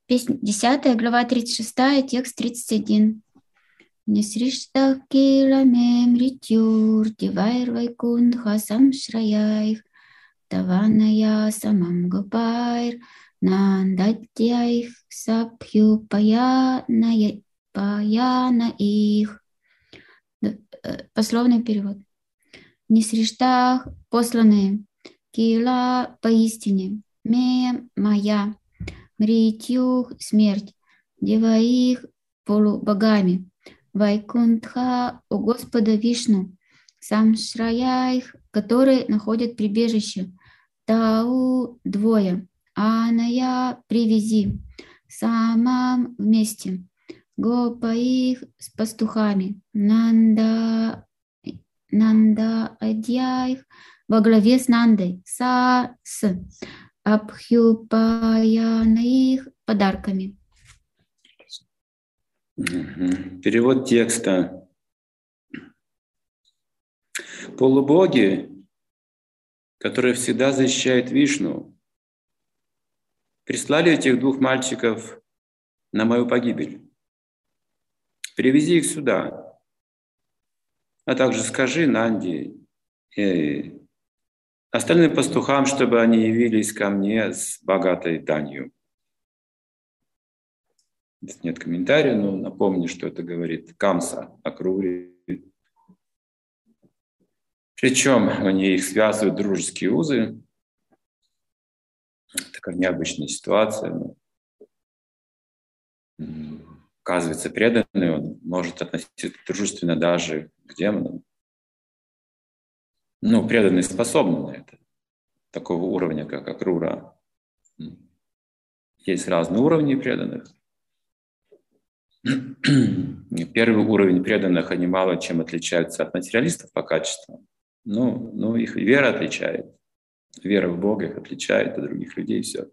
Песня 10, глава 36, текст 31. Несриштах киламе мритюр, дивайр вайкундха самшраяйх, таваная самам гопайр, нандатьяйх сабхю паяна их. Пословный перевод. Несриштах посланные, кила поистине, ме моя, мритюх смерть, деваих полубогами, вайкунтха у Господа Вишну, самшраяих, которые находят прибежище, тау двое, аная привези, самам вместе, гопаих с пастухами, нанда адьяих во главе с Нандой, с абхюпаянаих подарками. Перевод текста. Полубоги, которые всегда защищают Вишну, прислали этих двух мальчиков на мою погибель. Привези их сюда. А также скажи Нанди и остальным пастухам, чтобы они явились ко мне с богатой данью. Здесь нет комментария, но напомню, что это говорит Камса о Круре. Причем они их связывают дружеские узы. Такая необычная ситуация. Оказывается, преданный он может относиться дружественно даже к демонам. Преданный способны на это. Такого уровня, как Акрура. Есть разные уровни преданных. Первый уровень преданных, они мало чем отличаются от материалистов по качеству. Их вера отличает. Вера в Бога их отличает от других людей, все.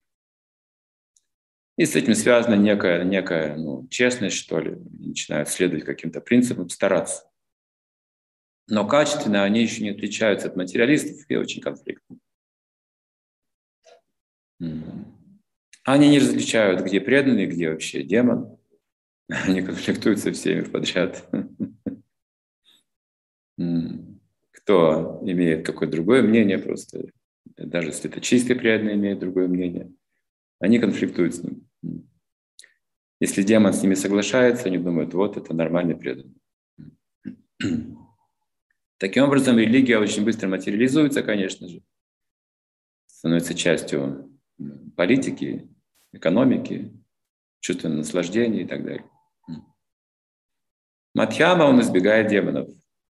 И с этим связана некая честность, что ли. Они начинают следовать каким-то принципам, стараться. Но качественно они еще не отличаются от материалистов и очень конфликтны. Они не различают, где преданный, где вообще демон. Они конфликтуют со всеми подряд. Кто имеет какое-то другое мнение, просто даже если это чистый преданный имеет другое мнение, они конфликтуют с ним. Если демон с ними соглашается, они думают, вот это нормальный преданный. Таким образом, религия очень быстро материализуется, конечно же, становится частью политики, экономики, чувственного наслаждения и так далее. Мадхьяма, он избегает демонов,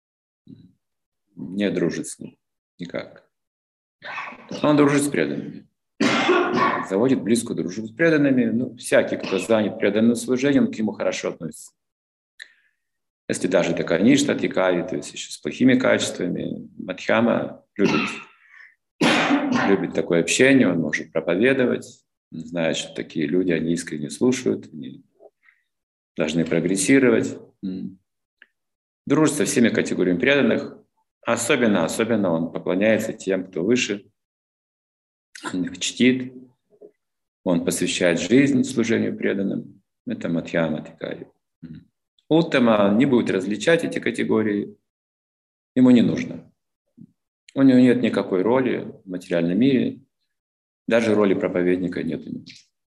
не дружит с ним никак. Он дружит с преданными, заводит близкую дружбу с преданными. Всякий, кто занят преданным служением, к нему хорошо относится. Если даже это каништа тикави, то есть еще с плохими качествами, Мадхьяма любит такое общение, он может проповедовать, знает, что такие люди, они искренне слушают, они должны прогрессировать. Дружит со всеми категориями преданных. Особенно он поклоняется тем, кто выше. Он их чтит. Он посвящает жизнь служению преданным. Это Мадхьяма Тикари. Уттама не будет различать эти категории. Ему не нужно. У него нет никакой роли в материальном мире. Даже роли проповедника нет у него.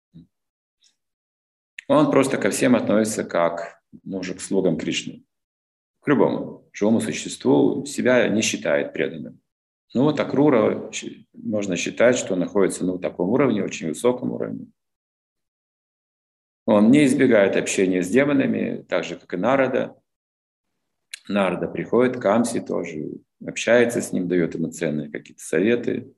Он просто ко всем относится как к слугам Кришны. К любому живому существу себя не считает преданным. Акрура можно считать, что он находится на таком уровне, очень высоком уровне. Он не избегает общения с демонами, так же, как и Нарада. Нарада приходит к Камсе тоже, общается с ним, дает ему ценные какие-то советы.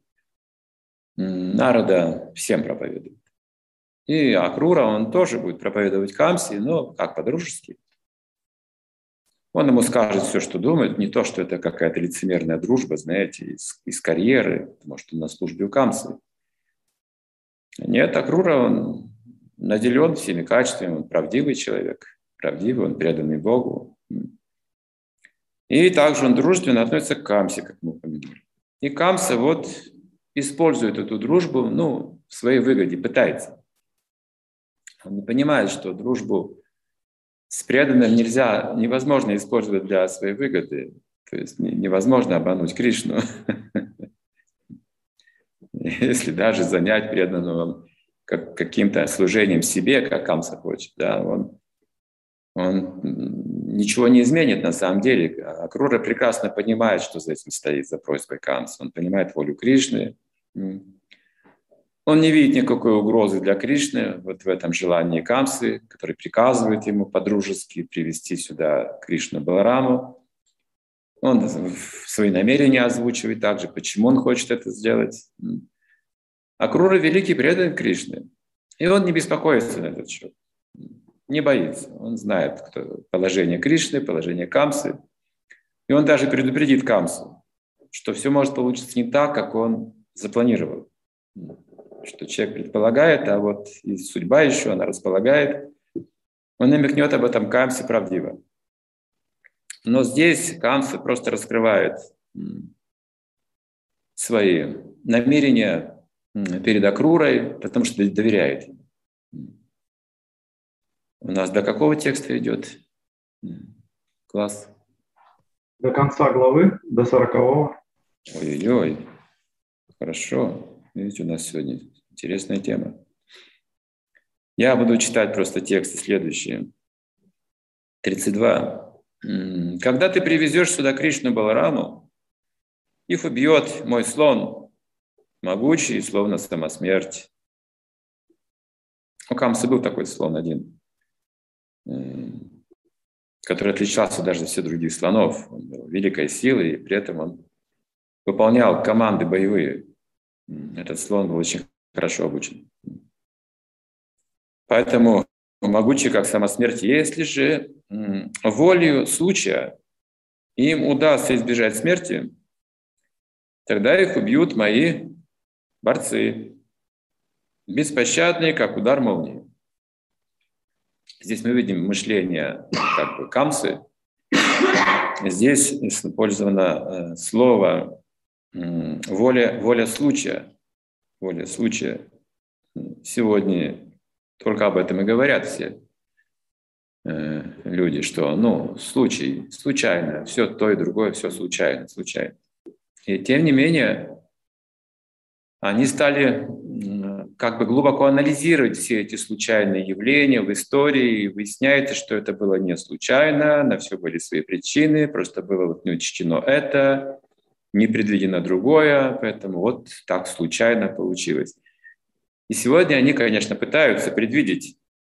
Нарада всем проповедует. И Акрура, он тоже будет проповедовать Камсе, но как по-дружески. Он ему скажет все, что думает, не то, что это какая-то лицемерная дружба, знаете, из карьеры, потому что он на службе у Камсы. Нет, Акрура, он наделен всеми качествами, он правдивый человек, правдивый, он преданный Богу. И также он дружественно относится к Камсе, как мы упомянули. И Камса использует эту дружбу, в своей выгоде, пытается. Он не понимает, что дружбу с преданным невозможно использовать для своей выгоды. То есть невозможно обмануть Кришну. Если даже занять преданного каким-то служением себе, как Камса хочет, да, он ничего не изменит на самом деле. Акрура прекрасно понимает, что за этим стоит, за просьбой Камса. Он понимает волю Кришны. Он не видит никакой угрозы для Кришны вот в этом желании Камсы, который приказывает ему по-дружески привести сюда Кришну Балараму. Он свои намерения озвучивает также, почему он хочет это сделать. Акрура — великий преданный Кришны, и он не беспокоится на этот счет, не боится. Он знает положение Кришны, положение Камсы, и он даже предупредит Камсу, что все может получиться не так, как он запланировал. Что человек предполагает, а вот и судьба еще, она располагает. Он намекнет об этом Камсе правдиво. Но здесь Камса просто раскрывает свои намерения перед Акрурой, потому что доверяет ему. У нас до какого текста идет? Класс. До конца главы, до 40-го. Ой-ой-ой. Хорошо. Видите, у нас сегодня интересная тема. Я буду читать просто тексты следующие. 32. Когда ты привезешь сюда Кришну Балараму, их убьет мой слон, могучий, словно сама смерть. У Камсы был такой слон один, который отличался даже от всех других слонов. Он был великой силой, и при этом он выполнял команды боевые. Этот слон был очень хорошо обучен. Поэтому могучий, как сама смерть. Если же волею случая им удастся избежать смерти, тогда их убьют мои борцы, беспощадные, как удар молнии. Здесь мы видим мышление как бы Камсы. Здесь использовано слово воля случая. Воля случая. Сегодня только об этом и говорят все люди, что случай, случайно, все то и другое, все случайно. И тем не менее, они стали как бы глубоко анализировать все эти случайные явления в истории, и выясняется, что это было не случайно, на все были свои причины, просто было не учтено это, не предвидено другое, поэтому вот так случайно получилось. И сегодня они, конечно, пытаются предвидеть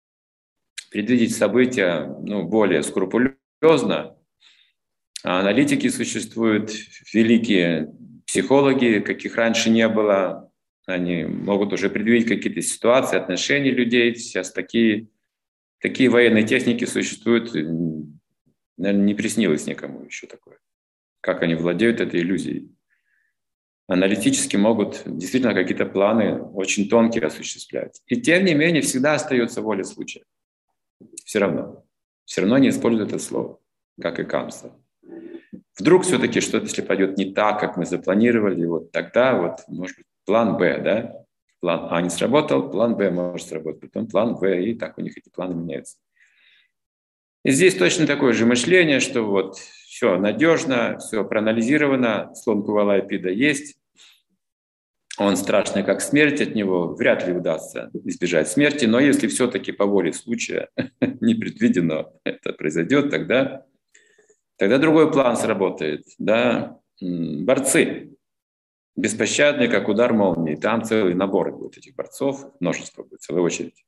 события более скрупулезно. А аналитики существуют, великие психологи, каких раньше не было. Они могут уже предвидеть какие-то ситуации, отношения людей. Сейчас такие военные техники существуют. Наверное, не приснилось никому еще такое. Как они владеют этой иллюзией. Аналитически могут действительно какие-то планы очень тонкие осуществлять. И тем не менее всегда остается воля случая. Все равно не используют это слово, как и Камса. Вдруг все-таки что-то, если пойдет не так, как мы запланировали, вот тогда, может быть, план Б, да? План А не сработал, план Б может сработать, потом план В, и так у них эти планы меняются. И здесь точно такое же мышление, что все надежно, все проанализировано, слон Кувалайпида есть, он страшный, как смерть, от него вряд ли удастся избежать смерти, но если все-таки по воле случая непредвиденно это произойдет, тогда другой план сработает. Да? Борцы, беспощадные, как удар молнии, там целый набор будет этих борцов, множество будет, целая очередь.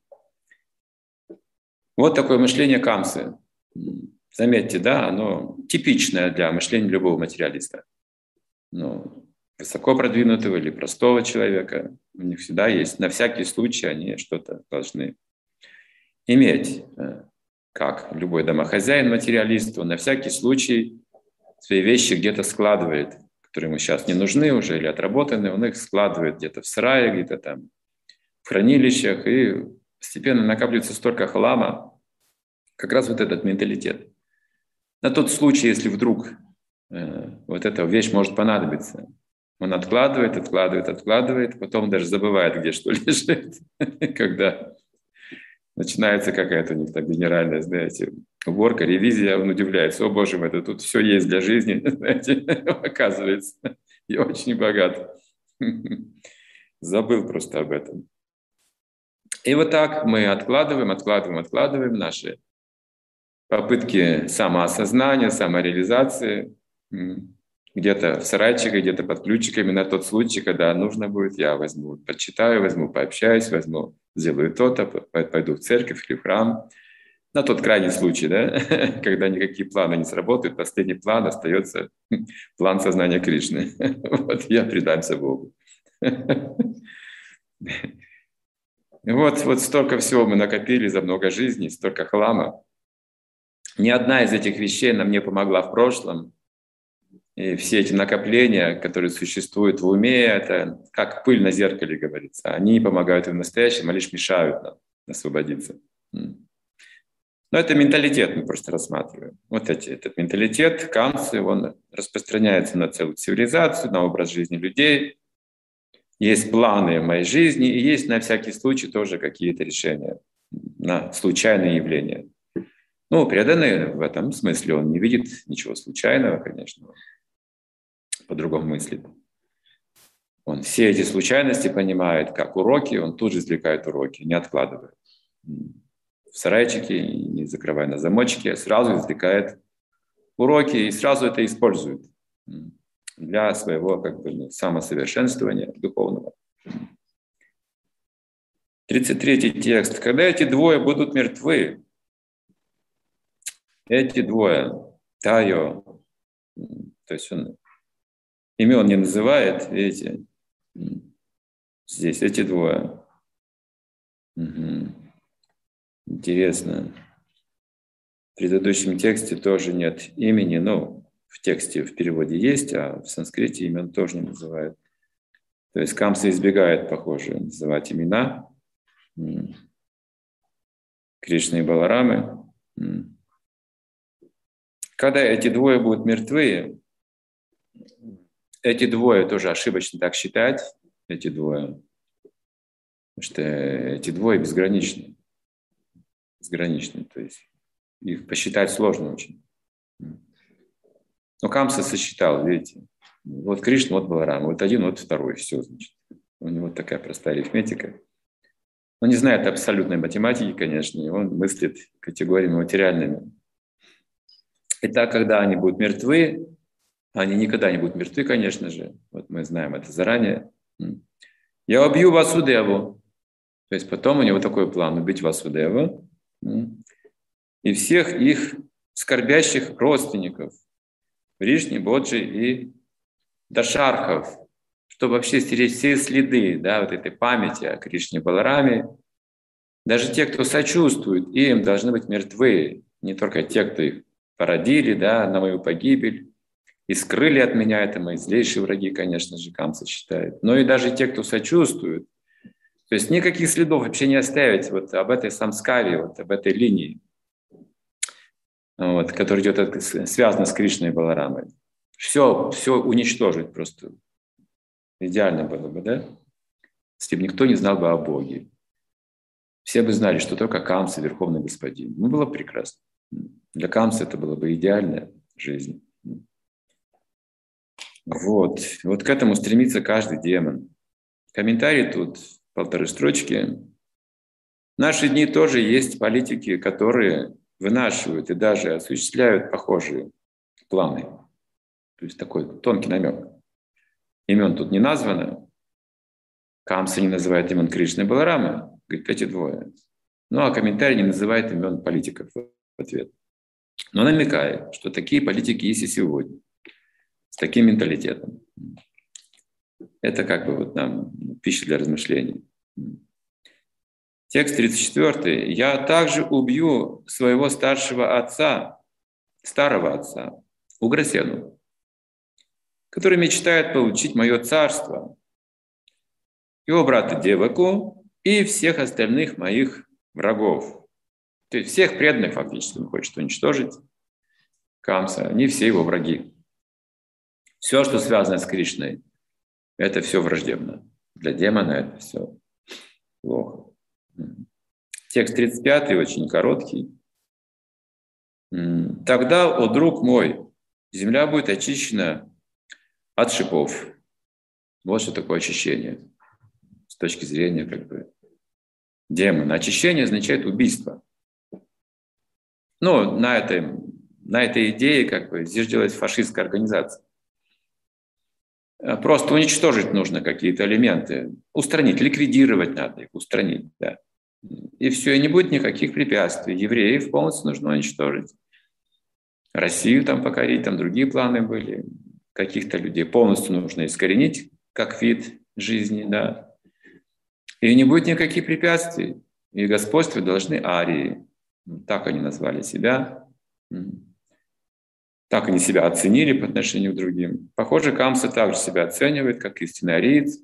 Вот такое мышление Камсы. Заметьте, да, оно типичное для мышления любого материалиста. Высоко продвинутого или простого человека. У них всегда есть, на всякий случай они что-то должны иметь. Как любой домохозяин, материалист, он на всякий случай свои вещи где-то складывает, которые ему сейчас не нужны уже или отработаны, он их складывает где-то в сарае, где-то там в хранилищах, и постепенно накапливается столько хлама. Как раз вот этот менталитет. На тот случай, если вдруг эта вещь может понадобиться. Он откладывает, потом даже забывает, где что лежит, когда Начинается какая-то у них там генеральная, знаете, уборка, ревизия, он удивляется, о боже мой, это тут все есть для жизни, знаете, оказывается, я очень богат. Забыл просто об этом. И вот так мы откладываем наши попытки самоосознания, самореализации, где-то в сарайчике, где-то под ключиками на тот случай, когда нужно будет, я возьму, почитаю, возьму, пообщаюсь, возьму, сделаю то-то, пойду в церковь или в храм. На тот крайний случай, да, когда никакие планы не сработают, последний план остается план сознания Кришны. Вот я предамся Богу. Вот столько всего мы накопили за много жизней, столько хлама. Ни одна из этих вещей нам не помогла в прошлом. И все эти накопления, которые существуют в уме, это как пыль на зеркале, говорится. Они не помогают и в настоящем, а лишь мешают нам освободиться. Но это менталитет мы просто рассматриваем. Этот менталитет, камсы, он распространяется на целую цивилизацию, на образ жизни людей. Есть планы в моей жизни, и есть на всякий случай тоже какие-то решения на случайные явления. Ну, преданный в этом смысле, он не видит ничего случайного, конечно, по-другому мыслит. Он все эти случайности понимает как уроки, он тут же извлекает уроки, не откладывая. В сарайчике, не закрывая на замочке, сразу извлекает уроки и сразу это использует для своего самосовершенствования духовного. 33-й текст. Когда эти двое будут мертвы, эти двое, Тайо, то есть он имен не называет, видите, здесь эти двое. Угу. Интересно. В предыдущем тексте тоже нет имени, но в тексте, в переводе есть, а в санскрите имен тоже не называют. То есть Камса избегает, похоже, называть имена Кришны и Баларамы. Когда эти двое будут мертвы, эти двое тоже ошибочно так считать, эти двое, потому что эти двое безграничны. Безграничны, то есть их посчитать сложно очень. Но Камса сосчитал, видите, вот Кришна, вот Баларама, вот один, вот второй, все, значит. У него такая простая арифметика. Он не знает абсолютной математики, конечно, и он мыслит категориями материальными. Итак, когда они будут мертвы, они никогда не будут мертвы, конечно же, вот мы знаем это заранее, я убью Васудеву. То есть потом у него такой план — убить Васудеву и всех их скорбящих родственников, Вришни, Боджи и Дашархов, чтобы вообще стереть все следы, да, вот этой памяти о Кришне Балараме. Даже те, кто сочувствует им, должны быть мертвы. Не только те, кто их породили, да, на мою погибель и скрыли от меня, это мои злейшие враги, конечно же, Камса считает. Но и даже те, кто сочувствует. То есть никаких следов вообще не оставить вот об этой самскаре, вот об этой линии, вот, которая идет, связана с Кришной и Баларамой. Все уничтожить просто. Идеально было бы, да? Если бы никто не знал бы о Боге. Все бы знали, что только Камса — Верховный Господин. Ну, было прекрасно. Для Камса это была бы идеальная жизнь. Вот к этому стремится каждый демон. Комментарий тут, 1,5 строчки. В наши дни тоже есть политики, которые вынашивают и даже осуществляют похожие планы. То есть такой тонкий намек. Имен тут не названо. Камса не называет имен Кришны и Баларамы. Говорит, эти двое. Ну, а комментарий не называет имен политиков в ответ. Но намекает, что такие политики есть и сегодня. С таким менталитетом. Это как бы вот нам пища для размышлений. Текст 34. «Я также убью своего старого отца, Уграсену, который мечтает получить мое царство, его брата Деваку и всех остальных моих врагов». То есть всех преданных фактически он хочет уничтожить. Камса, они все его враги. Все, что связано с Кришной, это все враждебно. Для демона это все плохо. Текст 35 очень короткий. «Тогда, о друг мой, земля будет очищена от шипов». Вот что такое очищение с точки зрения демона. Очищение означает убийство. Ну, на этой идее здесь делается фашистская организация. Просто уничтожить нужно какие-то элементы, устранить, ликвидировать надо их, устранить, да. И все, и не будет никаких препятствий. Евреев полностью нужно уничтожить. Россию там покорить, там другие планы были. Каких-то людей полностью нужно искоренить как вид жизни, да. И не будет никаких препятствий. И господствовать должны арии. Так они назвали себя. Так они себя оценили по отношению к другим. Похоже, Камса также себя оценивает, как истинный ариец.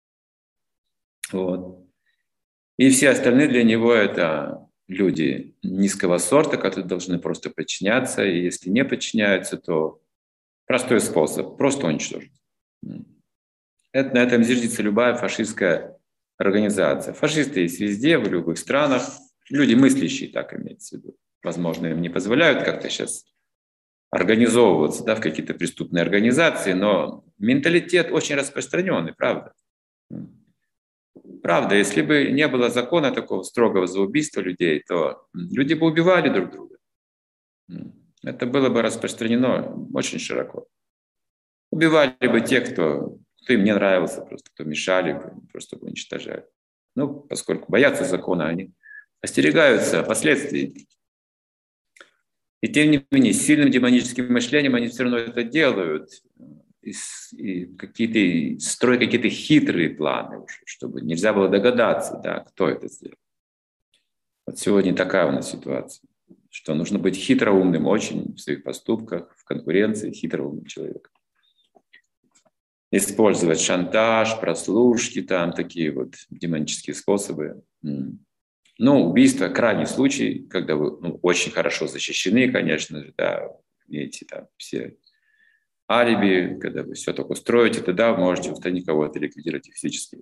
Вот. И все остальные для него это люди низкого сорта, которые должны просто подчиняться. И если не подчиняются, то простой способ – просто уничтожить. На этом зиждется любая фашистская организация. Фашисты есть везде, в любых странах. Люди мыслящие, так имеется в виду. Возможно, им не позволяют как-то сейчас организовываться, да, в какие-то преступные организации, но менталитет очень распространенный, правда. Правда, если бы не было закона такого строгого за убийство людей, то люди бы убивали друг друга. Это было бы распространено очень широко. Убивали бы тех, кто им не нравился, просто кто мешали, просто бы уничтожали. Ну, поскольку боятся закона, они остерегаются последствий. И тем не менее, с сильным демоническим мышлением они все равно это делают. И строят какие-то хитрые планы уже, чтобы нельзя было догадаться, да, кто это сделал. Вот сегодня такая у нас ситуация, что нужно быть хитроумным очень в своих поступках, в конкуренции, хитроумным человеком. Использовать шантаж, прослушки, там такие вот демонические способы. Ну, убийство – крайний случай, когда вы очень хорошо защищены, конечно же, да, имеете там все алиби, когда вы все так устроите, тогда вы можете устранить кого-то, ликвидировать физически.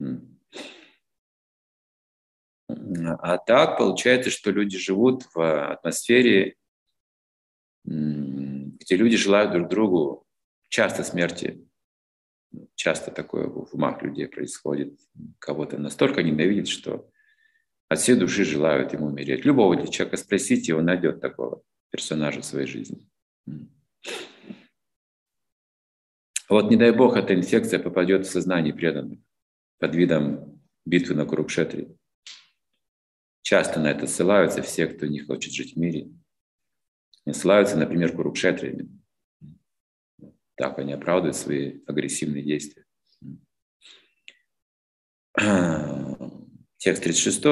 А так получается, что люди живут в атмосфере, где люди желают друг другу часто смерти. Часто такое в умах людей происходит. Кого-то настолько ненавидят, что от всей души желают ему умереть. Любого человека спросите, он найдет такого персонажа в своей жизни. Вот не дай бог, эта инфекция попадет в сознание преданных под видом битвы на Курукшетре. Часто на это ссылаются все, кто не хочет жить в мире. Они ссылаются, например, Курукшетре. Так они оправдывают свои агрессивные действия. Текст 36.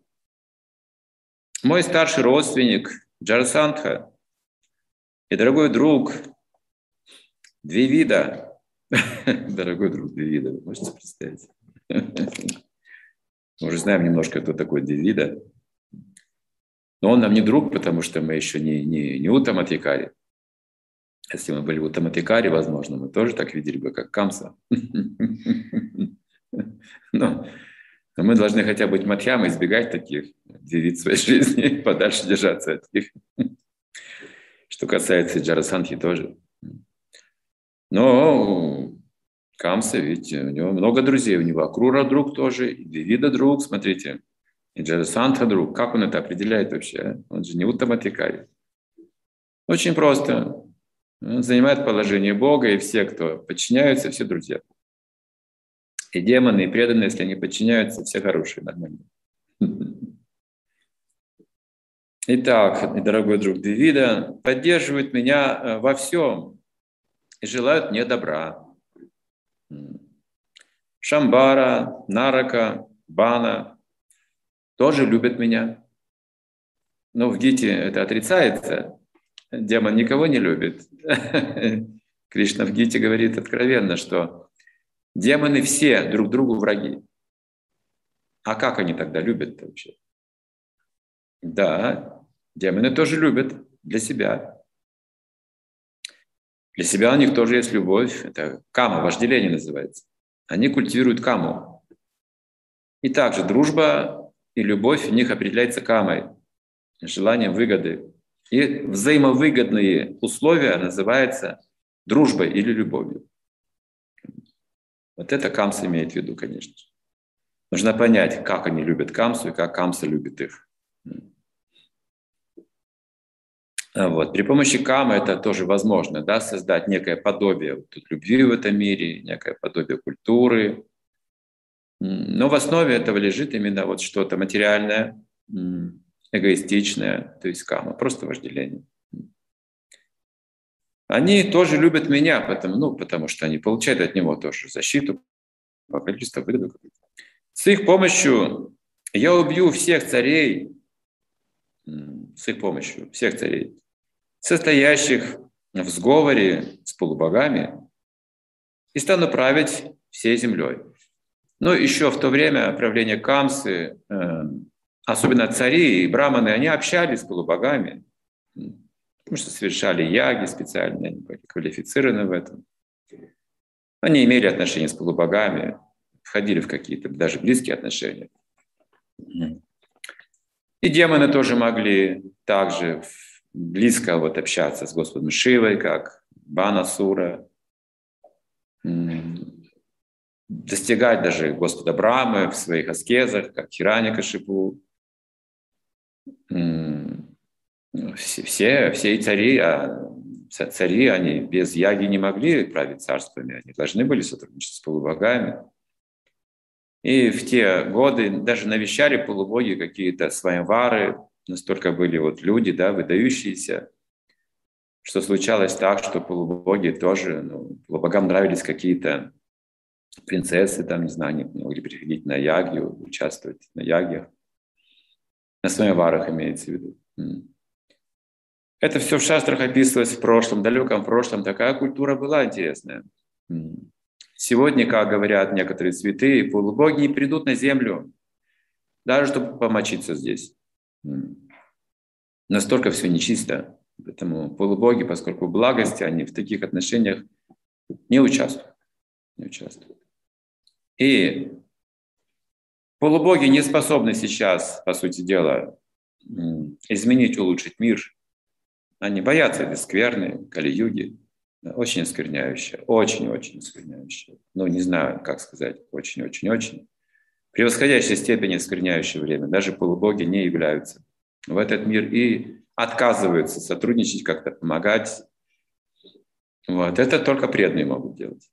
«Мой старший родственник Джарасандха и дорогой друг Двивида». Дорогой друг Двивида, вы можете представить? Мы уже знаем немножко, кто такой Двивида. Но он нам не друг, потому что мы еще не Уттамадхикари. Если мы были Уттамадхикари, возможно, мы тоже так видели бы, как Камса. Но мы должны хотя бы быть мадхьямой, избегать таких, Двивид своей жизни, подальше держаться от них. Что касается Джарасандхи тоже. Но Камса, ведь у него много друзей, у него Акрура друг тоже, и Двивида друг, смотрите, и Джарасандха друг. Как он это определяет вообще? Он же не Уттамадхикари. Очень просто. Он занимает положение Бога, и все, кто подчиняются, все друзья. И демоны, и преданные, если они подчиняются, все хорошие, нормальные. Итак, дорогой друг Двивида, поддерживают меня во всем и желают мне добра. Шамбара, Нарака, Бана тоже любят меня. Но в Гите это отрицается. Демон никого не любит. Кришна в Гите говорит откровенно, что демоны все друг другу враги. А как они тогда любят вообще? Да, демоны тоже любят для себя. Для себя у них тоже есть любовь. Это кама, вожделение называется. Они культивируют каму. И также дружба и любовь в них определяется камой, желанием выгоды. И взаимовыгодные условия называются дружбой или любовью. Вот это камса имеет в виду, конечно же. Нужно понять, как они любят камсу и как камса любит их. Вот. При помощи камы это тоже возможно, да, создать некое подобие любви в этом мире, некое подобие культуры. Но в основе этого лежит именно вот что-то материальное, эгоистичное, то есть кама, просто вожделение. Они тоже любят меня, потому что они получают от него тоже защиту, покровительство, выгоду. С их помощью я убью всех царей, состоящих в сговоре с полубогами, и стану править всей землей. Но еще в то время правление Камсы, особенно цари и браманы, они общались с полубогами, потому что совершали яги специально, они были квалифицированы в этом. Они имели отношения с полубогами, входили в какие-то даже близкие отношения. И демоны тоже могли также близко общаться с Господом Шивой, как Банасура, достигать даже Господа Брамы в своих аскезах, как Хираньякашипу. Все цари, они без яги не могли править царствами, они должны были сотрудничать с полубогами. И в те годы даже навещали полубоги какие-то свайамвары, настолько были люди, да, выдающиеся, что случалось так, что полубоги тоже, полубогам нравились какие-то принцессы, там, не знаю, они могли приходить на ягью, участвовать на ягьях, на свайамварах имеется в виду. Это все в шастрах описывалось в прошлом, далеком прошлом. Такая культура была интересная. Сегодня, как говорят некоторые святые, полубоги не придут на землю, даже чтобы помочиться здесь. Настолько все нечисто. Поэтому полубоги, поскольку в благости, они в таких отношениях не участвуют. И полубоги не способны сейчас, по сути дела, изменить, улучшить мир. Они боятся этой скверны, кали-юги, очень оскверняющая, очень-очень оскверняющая. Не знаю, как сказать, очень-очень-очень. Превосходящей степени оскверняющее время. Даже полубоги не являются в этот мир и отказываются сотрудничать, как-то помогать. Это только преданные могут делать.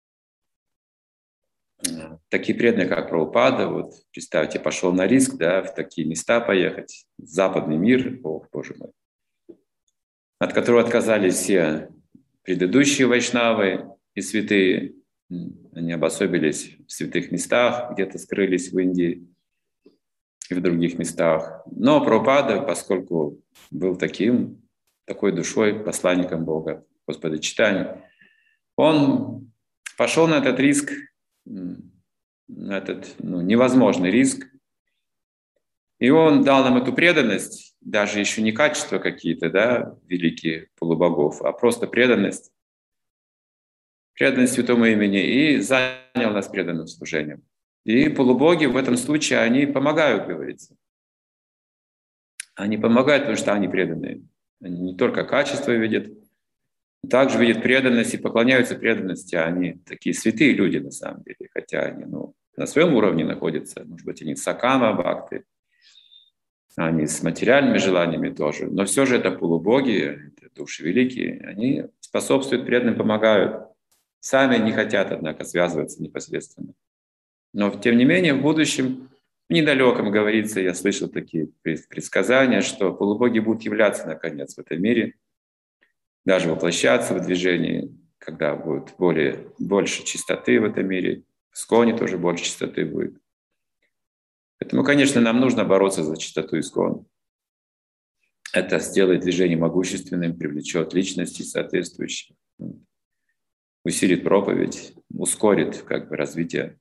Такие преданные, как Прабхупада, представьте, пошел на риск, да, в такие места поехать, в западный мир, Боже мой, от которого отказались все предыдущие вайшнавы и святые. Они обособились в святых местах, где-то скрылись в Индии и в других местах. Но Прабхупада, поскольку был такой душой, посланником Бога, Господа Чайтаньи, он пошел на этот риск, на этот невозможный риск. И он дал нам эту преданность, даже еще не качества какие-то, да, великие полубогов, а просто преданность святому имени, и занял нас преданным служением. И полубоги в этом случае, они помогают, говорится. Они помогают, потому что они преданные. Они не только качество видят, также видят преданность и поклоняются преданности. Они такие святые люди на самом деле, хотя они на своем уровне находятся, может быть, они сакама, бхакти, они с материальными желаниями тоже, но все же это полубоги, это души великие, они способствуют преданным, помогают. Сами не хотят, однако, связываться непосредственно. Но, тем не менее, в будущем, в недалеком, говорится, я слышал такие предсказания, что полубоги будут являться, наконец, в этом мире, даже воплощаться в движении, когда будет больше чистоты в этом мире, в Исконе тоже больше чистоты будет. Поэтому, конечно, нам нужно бороться за чистоту Искона. Это сделает движение могущественным, привлечет личности соответствующие, усилит проповедь, ускорит развитие.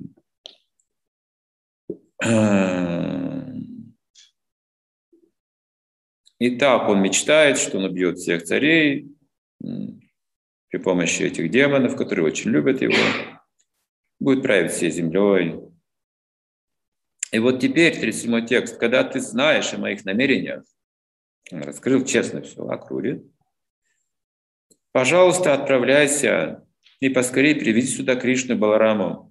Итак, он мечтает, что он убьет всех царей при помощи этих демонов, которые очень любят его, будет править всей землей. И вот теперь, 37-й текст, когда ты знаешь о моих намерениях, раскрыл честно все о Акруре, пожалуйста, отправляйся и поскорее привези сюда Кришну и Балараму.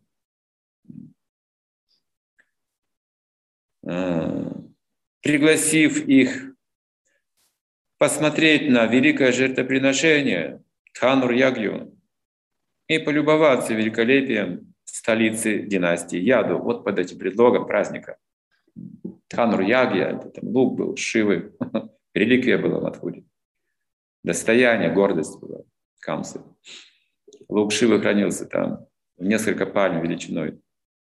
Пригласив их посмотреть на великое жертвоприношение Дханур-ягью и полюбоваться великолепием столицы династии Яду. Вот под этим предлогом праздника. Дханур-ягья, это там лук был, Шивы, реликвия была в Мадхуре. Достояние, гордость была Камсы. Лук Шивы хранился там, несколько пальм величиной.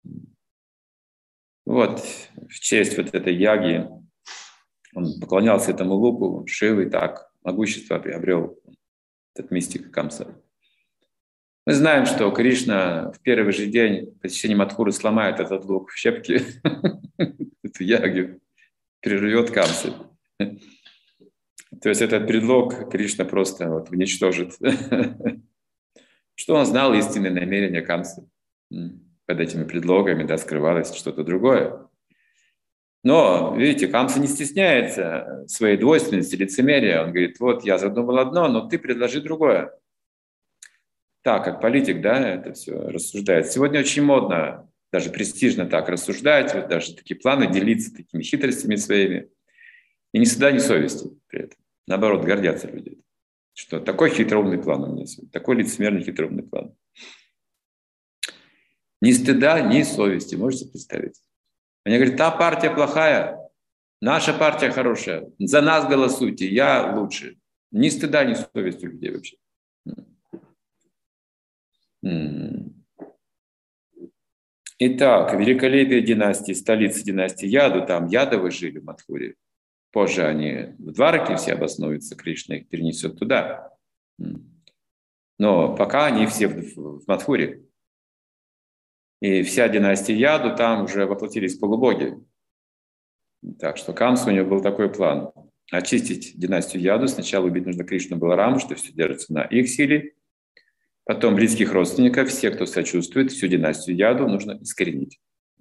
Вот, в честь вот этой яги он поклонялся этому луку Шивы, так могущество приобрел этот мистик Камса. Мы знаем, что Кришна в первый же день посещения Мадхуры сломает этот лук в щепки, эту ягью, прервет Камсы. То есть этот предлог Кришна просто вот уничтожит. Что он знал истинные намерения Камсы. Под этими предлогами, да, скрывалось что-то другое. Но, видите, Камса не стесняется своей двойственности, лицемерия. Он говорит, вот я задумал одно, но ты предложи другое. Так, как политик, да, это все рассуждает. Сегодня очень модно, даже престижно так рассуждать, вот даже такие планы, делиться такими хитростями своими. И ни стыда, ни совести при этом. Наоборот, гордятся люди. Что такой хитроумный план у меня сегодня, такой лицемерный хитроумный план. Ни стыда, ни совести, можете представить? Они говорят, та партия плохая, наша партия хорошая, за нас голосуйте, я лучше. Ни стыда, ни совести у людей вообще. Итак, великолепие династии, столица династии Яду, там Ядовы жили в Мадхуре. Позже они в Двараке все обоснуются, Кришна их перенесет туда. Но пока они все в Мадхуре. И вся династия Яду там уже воплотились полубоги. Так что Камса у него был такой план. Очистить династию Яду. Сначала убить нужно Кришну и Балараму, что все держится на их силе. Потом близких родственников, все, кто сочувствует, всю династию Яду нужно искоренить.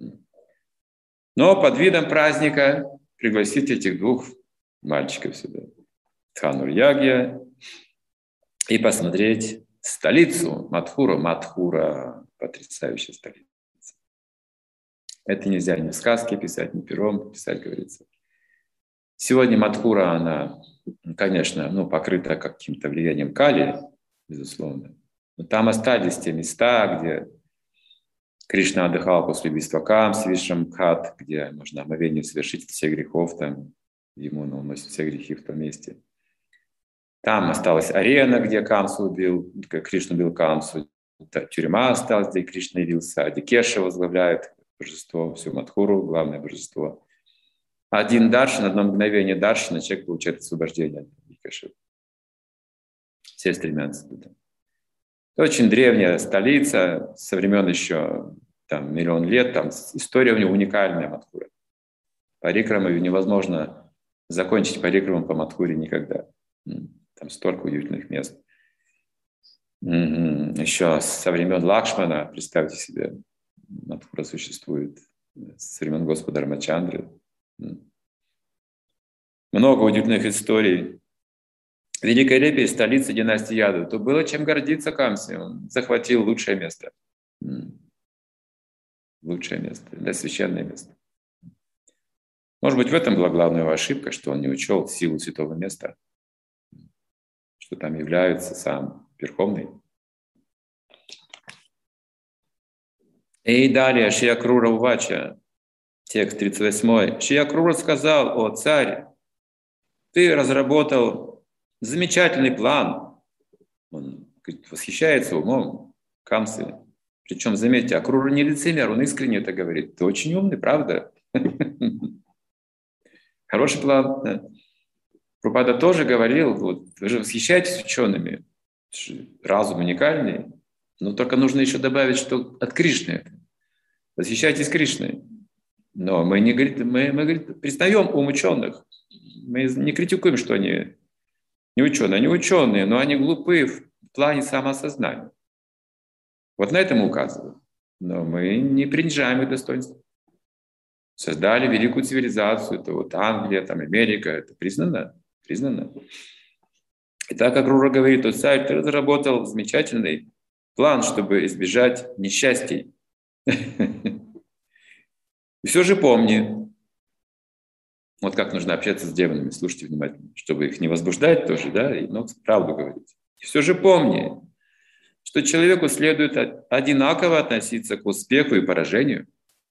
Но под видом праздника пригласить этих двух мальчиков сюда. Дханур-ягья. И посмотреть столицу Мадхуру. Мадхура – потрясающая столица. Это нельзя ни в сказке писать, ни пером писать, говорится. Сегодня Мадхура, она, конечно, покрыта каким-то влиянием Кали, безусловно. Но там остались те места, где Кришна отдыхал после убийства Камсы, Вишрамбхат, где можно омовение совершить всех грехов, там ему уносит все грехи в том месте. Там осталась арена, где Камсу убил, Кришна убил Камсу. Тюрьма осталась, где Кришна явился. Адикеша возглавляет божество, всю Мадхуру, главное божество. Один даршан, одно мгновение даршана, человек получает освобождение от Адикеши. Все стремятся туда. Это очень древняя столица, со времен еще там, миллион лет, там история у него уникальная, Мадхура. Парикраму невозможно закончить парикраму по Мадхуре никогда. Там столько удивительных мест. Еще со времен Лакшмана, представьте себе, Мадхура существует, со времен Господа Рамачандры. Много удивительных историй. Великолепие столицы династии Яду. То было чем гордиться Камсе. Он захватил лучшее место. Лучшее место, да, священное место. Может быть, в этом была главная его ошибка, что он не учел силу святого места, что там является сам Верховный. И далее Шри Акрура Увача, текст 38. Шри Акрура сказал: «О царь, ты разработал замечательный план». Он говорит, восхищается умом Камсы. Причем, заметьте, Акрура не лицемер, он искренне это говорит. Ты очень умный, правда? Хороший план. Да. Прабхупада тоже говорил, вот, вы же восхищаетесь учеными, разум уникальный, но только нужно еще добавить, что от Кришны это. Восхищайтесь Кришной. Но мы не говорим, мы признаем ум ученых. Мы не критикуем, что они не ученые. Они ученые, но они глупы в плане самоосознания. Вот на это мы указываем. Но мы не принижаем их достоинства. Создали великую цивилизацию, это вот Англия, там Америка, это признано. И так, как Рура говорит, тот царь, ты разработал замечательный план, чтобы избежать несчастий. И все же помни, вот как нужно общаться с демонами, слушайте внимательно, чтобы их не возбуждать тоже, да, но правду говорить. И все же помни, что человеку следует одинаково относиться к успеху и поражению,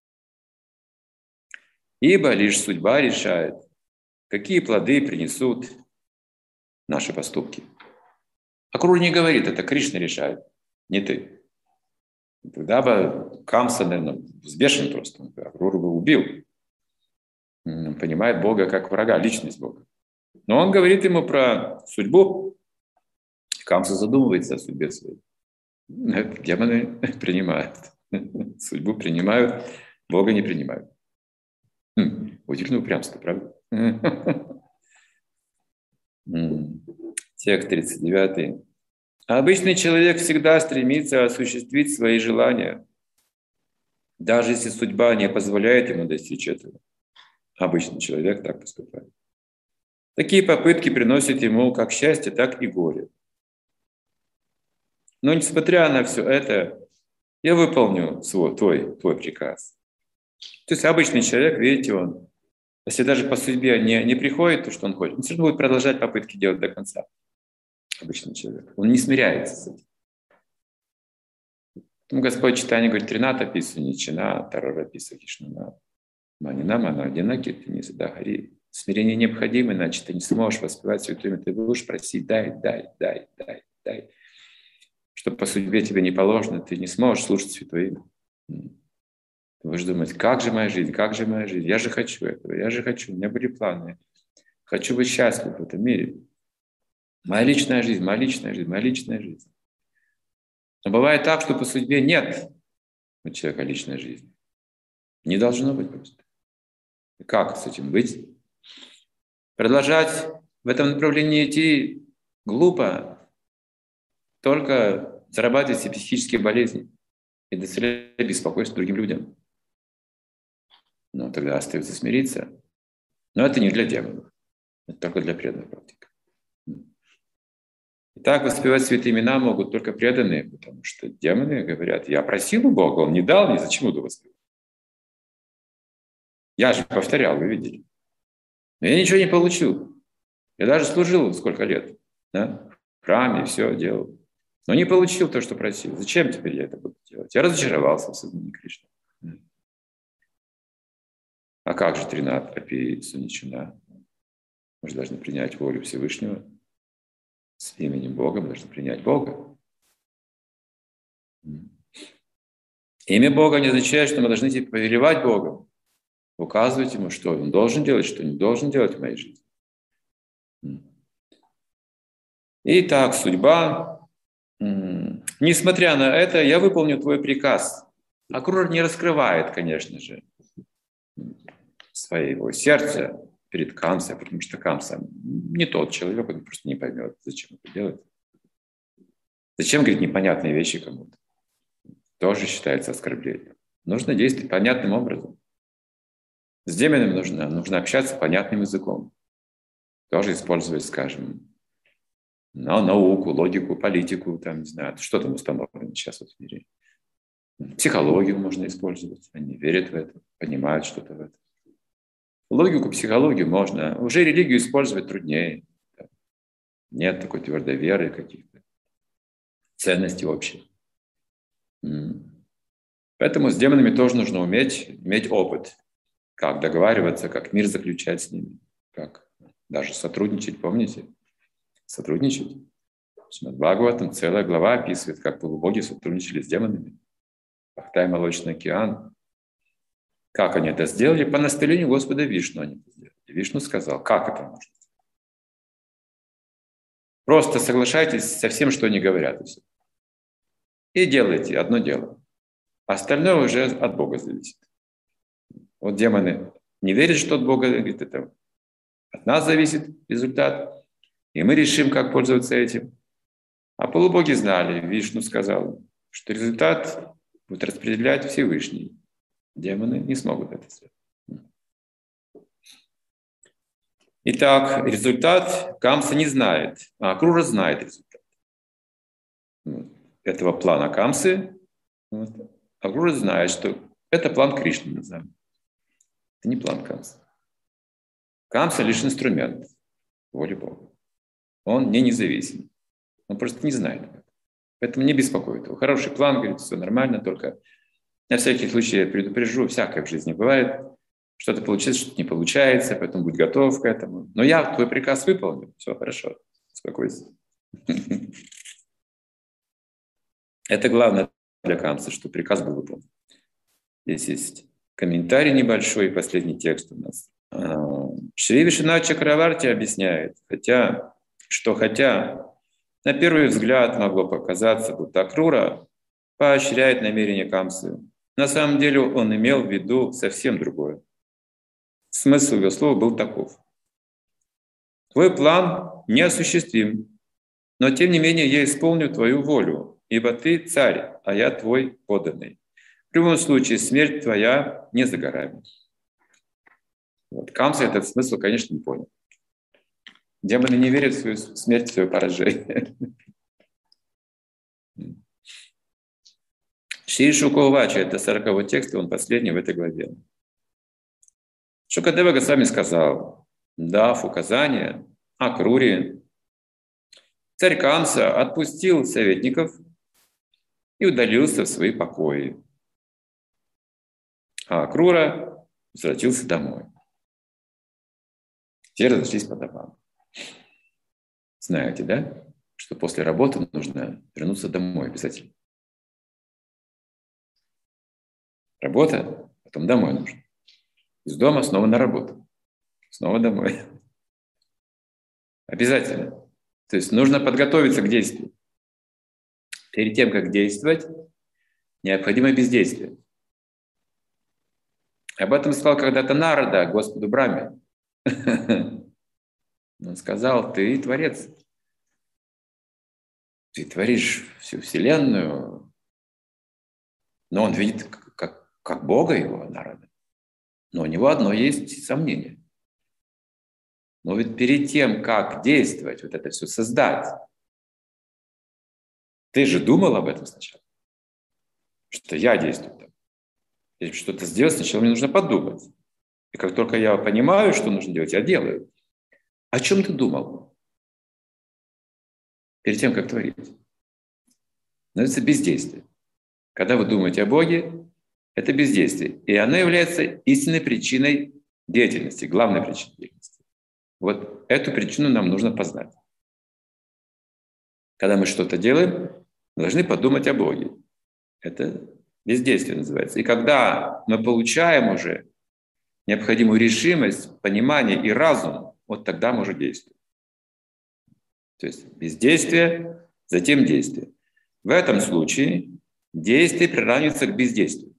ибо лишь судьба решает, какие плоды принесут наши поступки. А Крур не говорит, это Кришна решает, не ты. Тогда бы Камса, наверное, взбешен просто, а Крур бы убил. Он понимает Бога как врага, личность Бога. Но он говорит ему про судьбу. Камса задумывается о судьбе своей. Демоны принимают. Судьбу принимают, Бога не принимают. Удивительное упрямство, правда? Текст 39. Обычный человек всегда стремится осуществить свои желания, даже если судьба не позволяет ему достичь этого. Обычный человек так поступает. Такие попытки приносят ему как счастье, так и горе. Но несмотря на все это, я выполню твой приказ. То есть обычный человек, видите, он, если даже по судьбе не приходит то, что он хочет, он все равно будет продолжать попытки делать до конца. Обычный человек. Он не смиряется с этим. Поэтому Господь читание говорит, Трината пису ничина, тарара писа кишнана, манина мана, одинаки ты не задагари. Смирение необходимо, иначе ты не сможешь воспевать святое имя, ты будешь просить, дай. Что по судьбе тебе не положено, ты не сможешь слушать святое имя. Ты будешь думать, как же моя жизнь, я же хочу этого, у меня были планы, хочу быть счастлив в этом мире. Моя личная жизнь. Но бывает так, что по судьбе нет у человека личной жизни. Не должно быть просто. И как с этим быть? Продолжать в этом направлении идти глупо, только зарабатывать себе психические болезни и доставлять беспокойство другим людям. Но тогда остается смириться. Но это не для демонов, это только для преданных практиков. Итак, воспевать святые имена могут только преданные, потому что демоны говорят, я просил у Бога, Он не дал, зачем буду воспевать? Я же повторял, вы видели. Но я ничего не получил. Я даже служил сколько лет, да? В храме, все делал. Но не получил то, что просил. Зачем теперь я это буду делать? Я разочаровался в сознании Кришны. А как же Тринат Апи Суничуна? Мы же должны принять волю Всевышнего. С именем Бога мы должны принять Бога. Имя Бога не означает, что мы должны повелевать Богом, указывать Ему, что Он должен делать, что не должен делать в моей жизни. Итак, судьба. Несмотря на это, я выполню твой приказ. А Крур не раскрывает, конечно же, своего сердца перед Камсой, потому что Камса не тот человек, он просто не поймет, зачем это делать. Зачем говорить непонятные вещи кому-то? Тоже считается оскорблением. Нужно действовать понятным образом. С демонами нужно общаться понятным языком. Тоже использовать, скажем, науку, логику, политику, там, не знаю, что там установлено сейчас в мире. Психологию можно использовать. Они верят в это, понимают что-то в этом. Логику, психологию можно. Уже религию использовать труднее. Нет такой твердой веры, каких-то ценностей общих. Поэтому с демонами тоже нужно иметь опыт. Как договариваться, как мир заключать с ними. Как даже сотрудничать, помните? Сотрудничать. Шримад Бхагаватам целая глава описывает, как полубоги сотрудничали с демонами. Бхактай Молочный океан. Как они это сделали? По наставлению Господа Вишну они это сделали. Вишну сказал, как это можно сделать? Просто соглашайтесь со всем, что они говорят. И делайте одно дело. Остальное уже от Бога зависит. Вот демоны не верят, что от Бога зависит. Это от нас зависит результат. И мы решим, как пользоваться этим. А полубоги знали, Вишну сказал, что результат будет распределять Всевышний. Демоны не смогут это сделать. Итак, результат Камса не знает, а Акрура знает результат этого плана Камсы. Акрура знает, что это план Кришны, на самом деле. Это не план Камсы. Камса лишь инструмент воли Бога. Он не независим. Он просто не знает об этом. Поэтому не беспокоит его. Хороший план, говорит, все нормально, только на всякий случай я предупрежу, всякое в жизни бывает. Что-то получится, что-то не получается, поэтому будь готов к этому. Но я твой приказ выполню. Все хорошо. Успокойся. Это главное для Камсы, что приказ был выполнен. Здесь есть комментарий небольшой, последний текст у нас. Шри Вишванат Чакраварти объясняет, хотя на первый взгляд могло показаться, будто Акрура поощряет намерение Камсы. На самом деле он имел в виду совсем другое. Смысл его слова был таков. Твой план неосуществим, но тем не менее я исполню твою волю, ибо ты царь, а я твой подданный. В любом случае смерть твоя не за горами. Вот. Камса этот смысл, конечно, не понял. Демоны не верят в свою смерть, в свое поражение. Шри Шуковача, это 40-й текст, и он последний в этой главе. Шукадева Госвами сказал, дав указание Акруре, царь Камса отпустил советников и удалился в свои покои. А Акрура возвратился домой. Все разошлись по домам. Знаете, да, что после работы нужно вернуться домой обязательно. Работа, потом домой нужно. Из дома снова на работу. Снова домой. Обязательно. То есть нужно подготовиться к действию. Перед тем, как действовать, необходимо бездействие. Об этом сказал когда-то Нарада Господу Брахме. Он сказал, ты творец. Ты творишь всю Вселенную. Но он видит как Бога его, Нарада. Но у него одно есть сомнение. Но ведь перед тем, как действовать, вот это все создать, ты же думал об этом сначала, что я действую там. Если что-то сделать, сначала мне нужно подумать. И как только я понимаю, что нужно делать, я делаю. О чем ты думал перед тем, как творить? Называется бездействие. Когда вы думаете о Боге, это бездействие. И оно является истинной причиной деятельности, главной причиной деятельности. Вот эту причину нам нужно познать. Когда мы что-то делаем, мы должны подумать о Боге. Это бездействие называется. И когда мы получаем уже необходимую решимость, понимание и разум, вот тогда мы уже действуем. То есть бездействие, затем действие. В этом случае действие приравнивается к бездействию.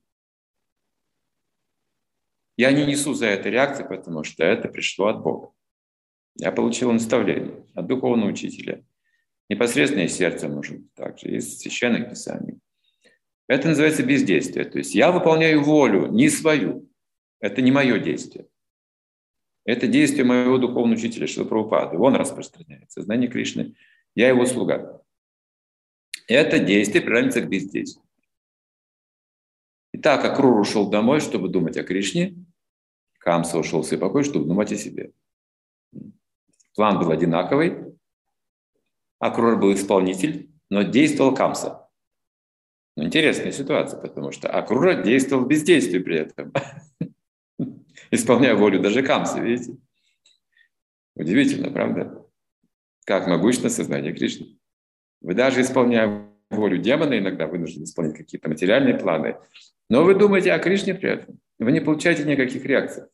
Я не несу за это реакции, потому что это пришло от Бога. Я получил наставление от духовного учителя. Непосредственно из сердца, может быть, также из священных писаний. Это называется бездействие. То есть я выполняю волю, не свою. Это не мое действие. Это действие моего духовного учителя Шрила Прабхупады. Он распространяет сознание Кришны. Я его слуга. Это действие приравнивается к бездействию. Итак, Акрура ушел домой, чтобы думать о Кришне. Камса ушел в свой покой, чтобы думать о себе. План был одинаковый. Акрура был исполнитель, но действовал Камса. Ну, интересная ситуация, потому что Акрура действовал в бездействии при этом. Исполняя волю даже Камса, видите? Удивительно, правда? Как могущественно сознание Кришны. Вы даже исполняя волю демона, иногда вынуждены исполнять какие-то материальные планы, но вы думаете о Кришне при этом. Вы не получаете никаких реакций.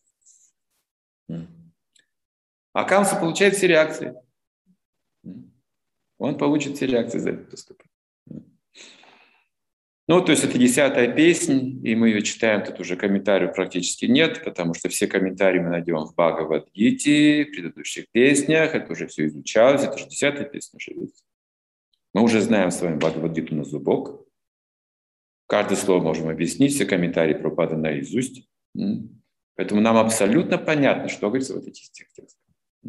А Камса получает все реакции. Он получит все реакции за этот поступок. Ну, то есть это 10-я песнь, и мы ее читаем, тут уже комментариев практически нет, потому что все комментарии мы найдем в Бхагавад-гите, в предыдущих песнях, это уже все изучалось, это же 10-я песня уже есть. Мы уже знаем с вами Бхагавад-гиту на зубок. Каждое слово можем объяснить, все комментарии Прабхупады наизусть. Поэтому нам абсолютно понятно, что говорится в этих текстах.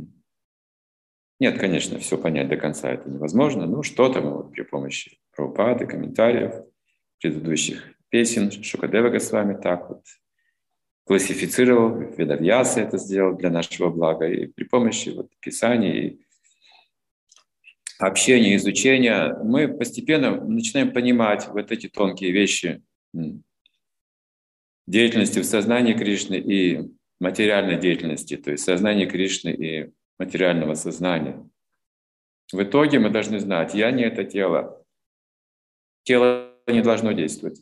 Нет, конечно, все понять до конца это невозможно, но что-то мы вот при помощи Прабхупады, комментариев, предыдущих песен Шукадева Госвами так вот классифицировал, Ведавьяса это сделал для нашего блага, и при помощи вот писаний, общения, изучения мы постепенно начинаем понимать вот эти тонкие вещи деятельности в сознании Кришны и материальной деятельности, то есть сознание Кришны и материального сознания. В итоге мы должны знать, я не это тело. Тело не должно действовать.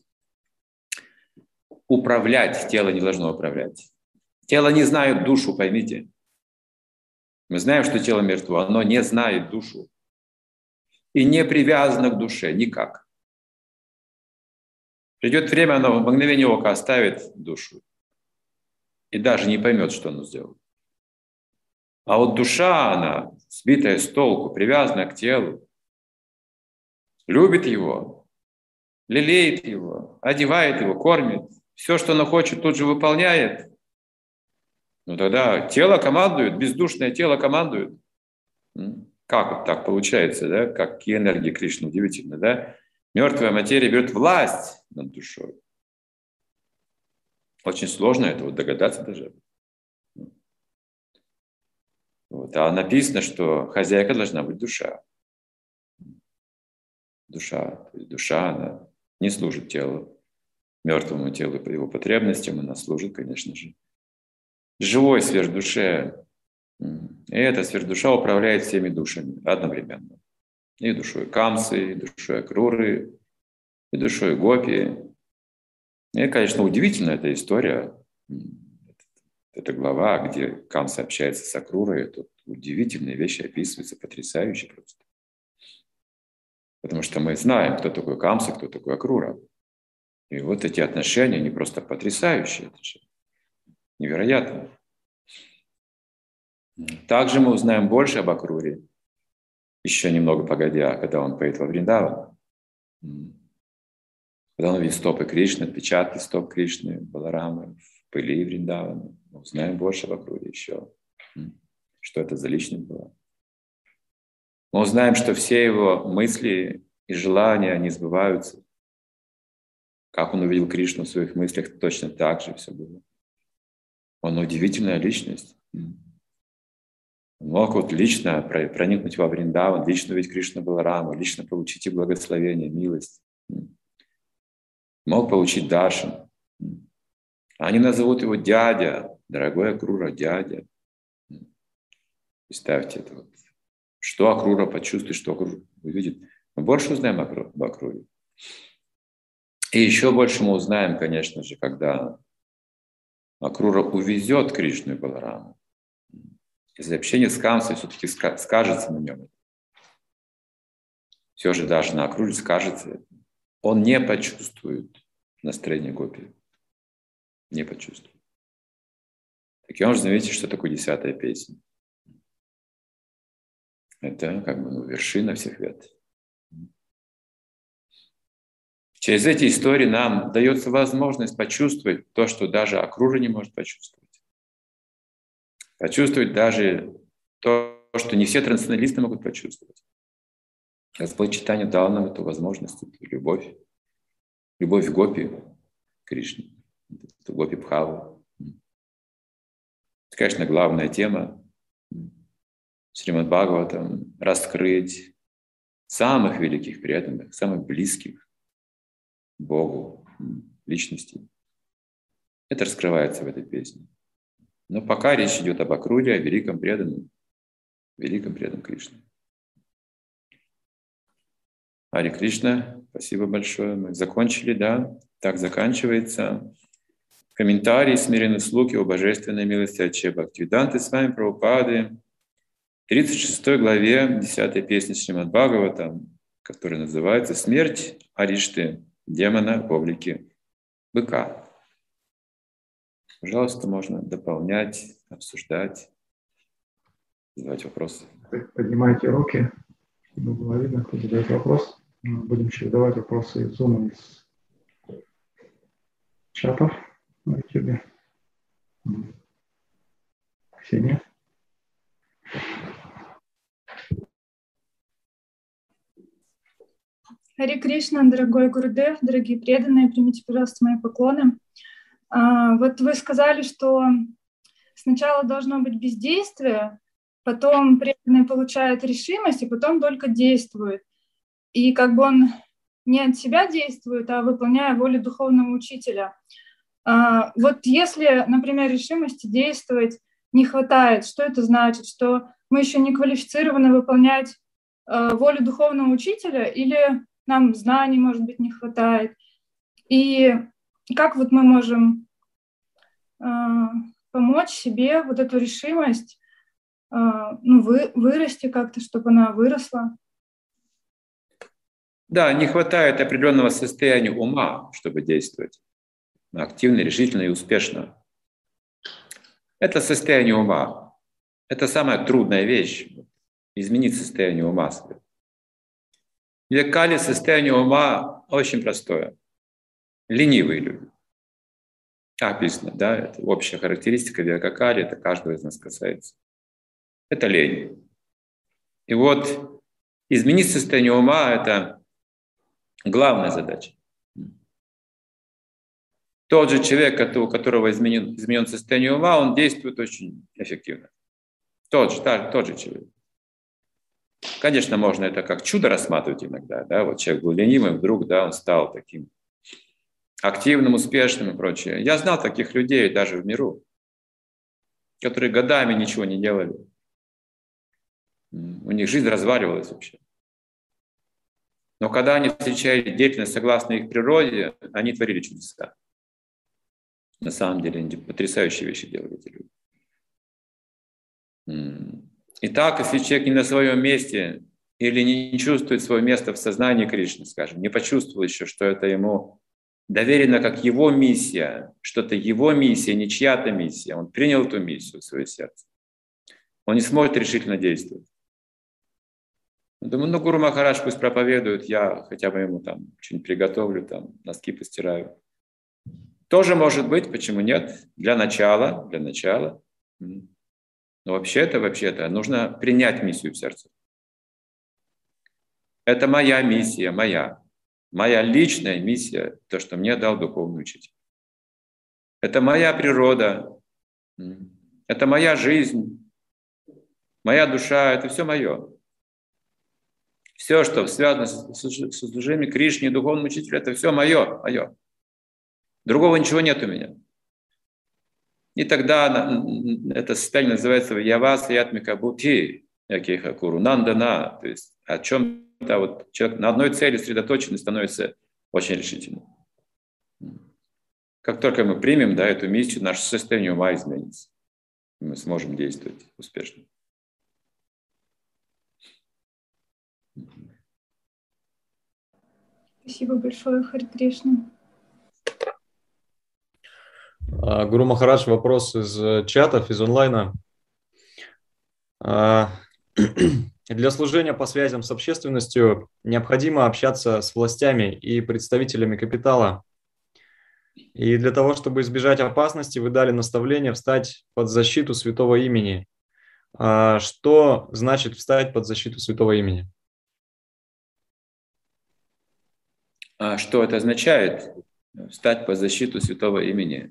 Управлять тело не должно управлять. Тело не знает душу, поймите. Мы знаем, что тело мертво, оно не знает душу. И не привязано к душе никак. Придет время, оно в мгновение ока оставит душу. И даже не поймет, что оно сделало. А вот душа, она сбитая с толку, привязана к телу, любит его, лелеет его, одевает его, кормит. Все, что она хочет, тут же выполняет. Ну тогда тело командует, бездушное тело командует. Как вот так получается, да? Какие энергии Кришны, удивительно, да? Мертвая материя берет власть над душой. Очень сложно это вот догадаться даже. Вот. А написано, что хозяйка должна быть душа. Душа, она не служит телу, мертвому телу по его потребностям, она служит, конечно же, живой сверхдуше. И эта сверхдуша управляет всеми душами одновременно. И душой Камсы, и душой Акруры, и душой Гопи. И, конечно, удивительна эта история. Эта глава, где Камса общается с Акрурой, тут удивительные вещи описываются, потрясающие просто. Потому что мы знаем, кто такой Камса, кто такой Акрура. И вот эти отношения, они просто потрясающие. Это же невероятно. Также мы узнаем больше об Акруре, еще немного погодя, когда он поедет во Вриндаван. Когда он видит стопы Кришны, отпечатки стоп Кришны, Баларамы, в пыли Вриндавана. Мы узнаем больше об Акруре еще. Что это за личность была. Мы узнаем, что все его мысли и желания, они сбываются. Как он увидел Кришну в своих мыслях, точно так же все было. Он удивительная личность. Он мог вот лично проникнуть во Вриндаван, лично увидеть Кришну Балараму, лично получить и благословение, милость. Мог получить даршан. Они назовут его дядя, дорогой Акрура, дядя. Представьте это вот. Что Акрура почувствует, что Акрура увидит. Мы больше узнаем об Акруре. И еще больше мы узнаем, конечно же, когда Акрура увезет Кришну и Балараму. Если общение с Камсой все-таки скажется на нем. Все же даже на Акруре скажется. Он не почувствует настроение гопи. Не почувствует. Таким образом, видите, что такое 10-я песня. Это как бы вершина всех вет. Через эти истории нам дается возможность почувствовать то, что даже Акрура не может почувствовать. Почувствовать даже то, что не все трансценденталисты могут почувствовать. Господь Чайтанья дал нам эту возможность, эту любовь. Любовь Гопи Кришне, эту Гопи Бхаву. Это, конечно, главная тема Шримад Бхагаватам — раскрыть самых великих преданных, самых близких Богу личностей. Это раскрывается в этой песне. Но пока речь идет об Акруре, о великом преданном Кришне. Харе Кришна, спасибо большое. Мы закончили, да? Так заканчивается комментарий смиренной слуги о божественной милости Аче Бхактивиданты с вами Прабхупады, 36 главе 10 песни Шримад Бхагаватам, которая называется «Смерть Аришты, демона в облике быка». Пожалуйста, можно дополнять, обсуждать, задавать вопросы. Поднимайте руки, чтобы было видно, кто задает вопрос. Будем чередовать вопросы из Zoom, из чатов на YouTube. Ксения. Харе Кришна, дорогой Гурудев, дорогие преданные, примите, пожалуйста, мои поклоны. Вот вы сказали, что сначала должно быть бездействие, потом преданный получает решимость, и потом только действует. И как бы он не от себя действует, а выполняя волю духовного учителя. Вот если, например, решимости действовать не хватает, что это значит? Что мы еще не квалифицированы выполнять волю духовного учителя, или нам знаний, может быть, не хватает? И как вот мы можем помочь себе вот эту решимость вырасти как-то, чтобы она выросла? Да, не хватает определенного состояния ума, чтобы действовать активно, решительно и успешно. Это состояние ума. Это самая трудная вещь. Изменить состояние ума. В Кали состояние ума очень простое. Ленивые люди. Описано, да? Это общая характеристика века Кали, это каждого из нас касается. Это лень. И вот изменить состояние ума – это главная задача. Тот же человек, у которого изменен состояние ума, он действует очень эффективно. Тот же человек. Конечно, можно это как чудо рассматривать иногда. Да? Вот человек был ленивым, вдруг он стал таким активным, успешным и прочее. Я знал таких людей даже в миру, которые годами ничего не делали. У них жизнь разваливалась вообще. Но когда они встречали деятельность согласно их природе, они творили чудеса. На самом деле они потрясающие вещи делали эти люди. Итак, если человек не на своем месте или не чувствует свое место в сознании Кришны, скажем, не почувствовал еще, что это ему доверено как его миссия, что это его миссия, не чья-то миссия, он принял эту миссию в свое сердце, он не сможет решительно действовать. Думаю, Гуру Махарадж пусть проповедует, я хотя бы ему там что-нибудь приготовлю, там носки постираю. Тоже может быть, почему нет? Для начала. Но вообще-то нужно принять миссию в сердце. Это моя миссия, моя личная миссия, то, что мне дал духовный учитель. Это моя природа, это моя жизнь, моя душа, это все мое. Все, что связано с служением Кришне и духовному учителю, это все мое. Другого ничего нет у меня. И тогда это состояние называется яваса ятмика бути якеха куру нандана. То есть о чем-то вот человек на одной цели сосредоточенный становится очень решительным. Как только мы примем эту миссию, наше состояние ума изменится. И мы сможем действовать успешно. Спасибо большое, Харе Кришна. Гуру Махарадж, вопрос из чатов, из онлайна. Для служения по связям с общественностью необходимо общаться с властями и представителями капитала. И для того, чтобы избежать опасности, вы дали наставление встать под защиту святого имени. Что значит встать под защиту святого имени? Что это означает? Встать под защиту святого имени.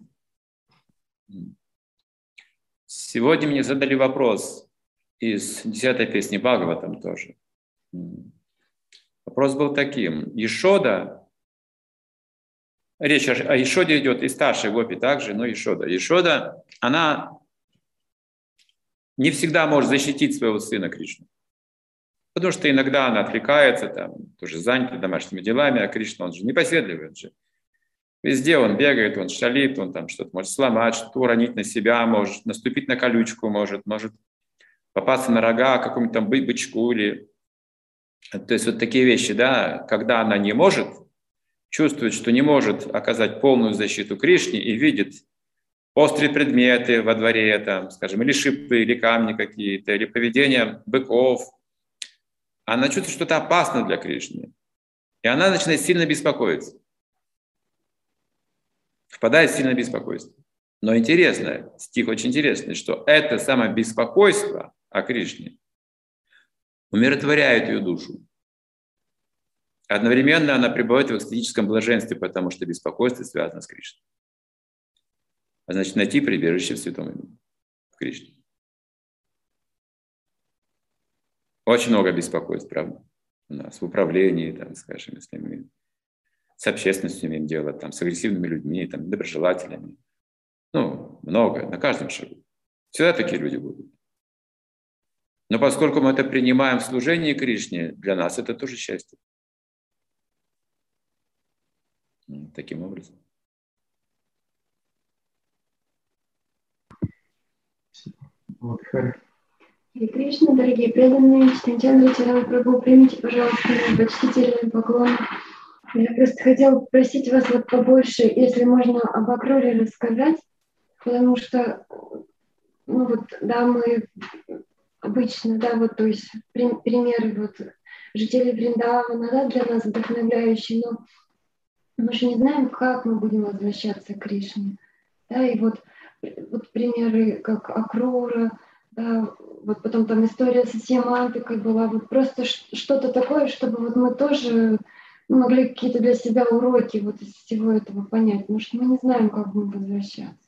Сегодня мне задали вопрос из 10-й песни Бхагаватам тоже. Вопрос был таким. Ешода, речь о Ешоде идет, и старшей Гопи также, но Ешода. Ешода, она не всегда может защитить своего сына Кришну. Потому что иногда она отвлекается, тоже занята домашними делами, а Кришна, он же непоседливый, он же. Везде он бегает, он шалит, он там что-то может сломать, что-то уронить на себя, может наступить на колючку, может попасться на рога какому-нибудь там бычку или... То есть вот такие вещи, когда она не может, чувствует, что не может оказать полную защиту Кришне и видит острые предметы во дворе, скажем, или шипы, или камни какие-то, или поведение быков, она чувствует, что это опасно для Кришны. И она начинает сильно беспокоиться. Впадает в сильное беспокойство. Но интересно, стих очень интересный, что это самое беспокойство о Кришне умиротворяет ее душу. Одновременно она пребывает в экстатическом блаженстве, потому что беспокойство связано с Кришной. А значит, найти прибежище в святом имени, в Кришне. Очень много беспокойств, правда, у нас в управлении, там, скажем, если мы с общественностью имеем дело, там, с агрессивными людьми, там, доброжелателями. Ну, много, на каждом шагу. Всегда такие люди будут. Но поскольку мы это принимаем в служении Кришне, для нас это тоже счастье. Таким образом. Вот, Хари. Харе Кришна, дорогие преданные, Читанчандра Чарана Прабху, примите, пожалуйста, мой почтительный поклон. Я просто хотела попросить вас вот побольше, если можно, об Акруре рассказать, потому что, ну вот, да, мы обычно, да, вот, то есть примеры вот жителей Вриндавана, да, для нас вдохновляющие, но мы же не знаем, как мы будем возвращаться к Кришне, да, и вот примеры, как Акрура, да, вот потом там история со Сьямантикой была, вот просто что-то такое, чтобы вот мы тоже могли какие-то для себя уроки вот из всего этого понять, потому что мы не знаем, как будем возвращаться.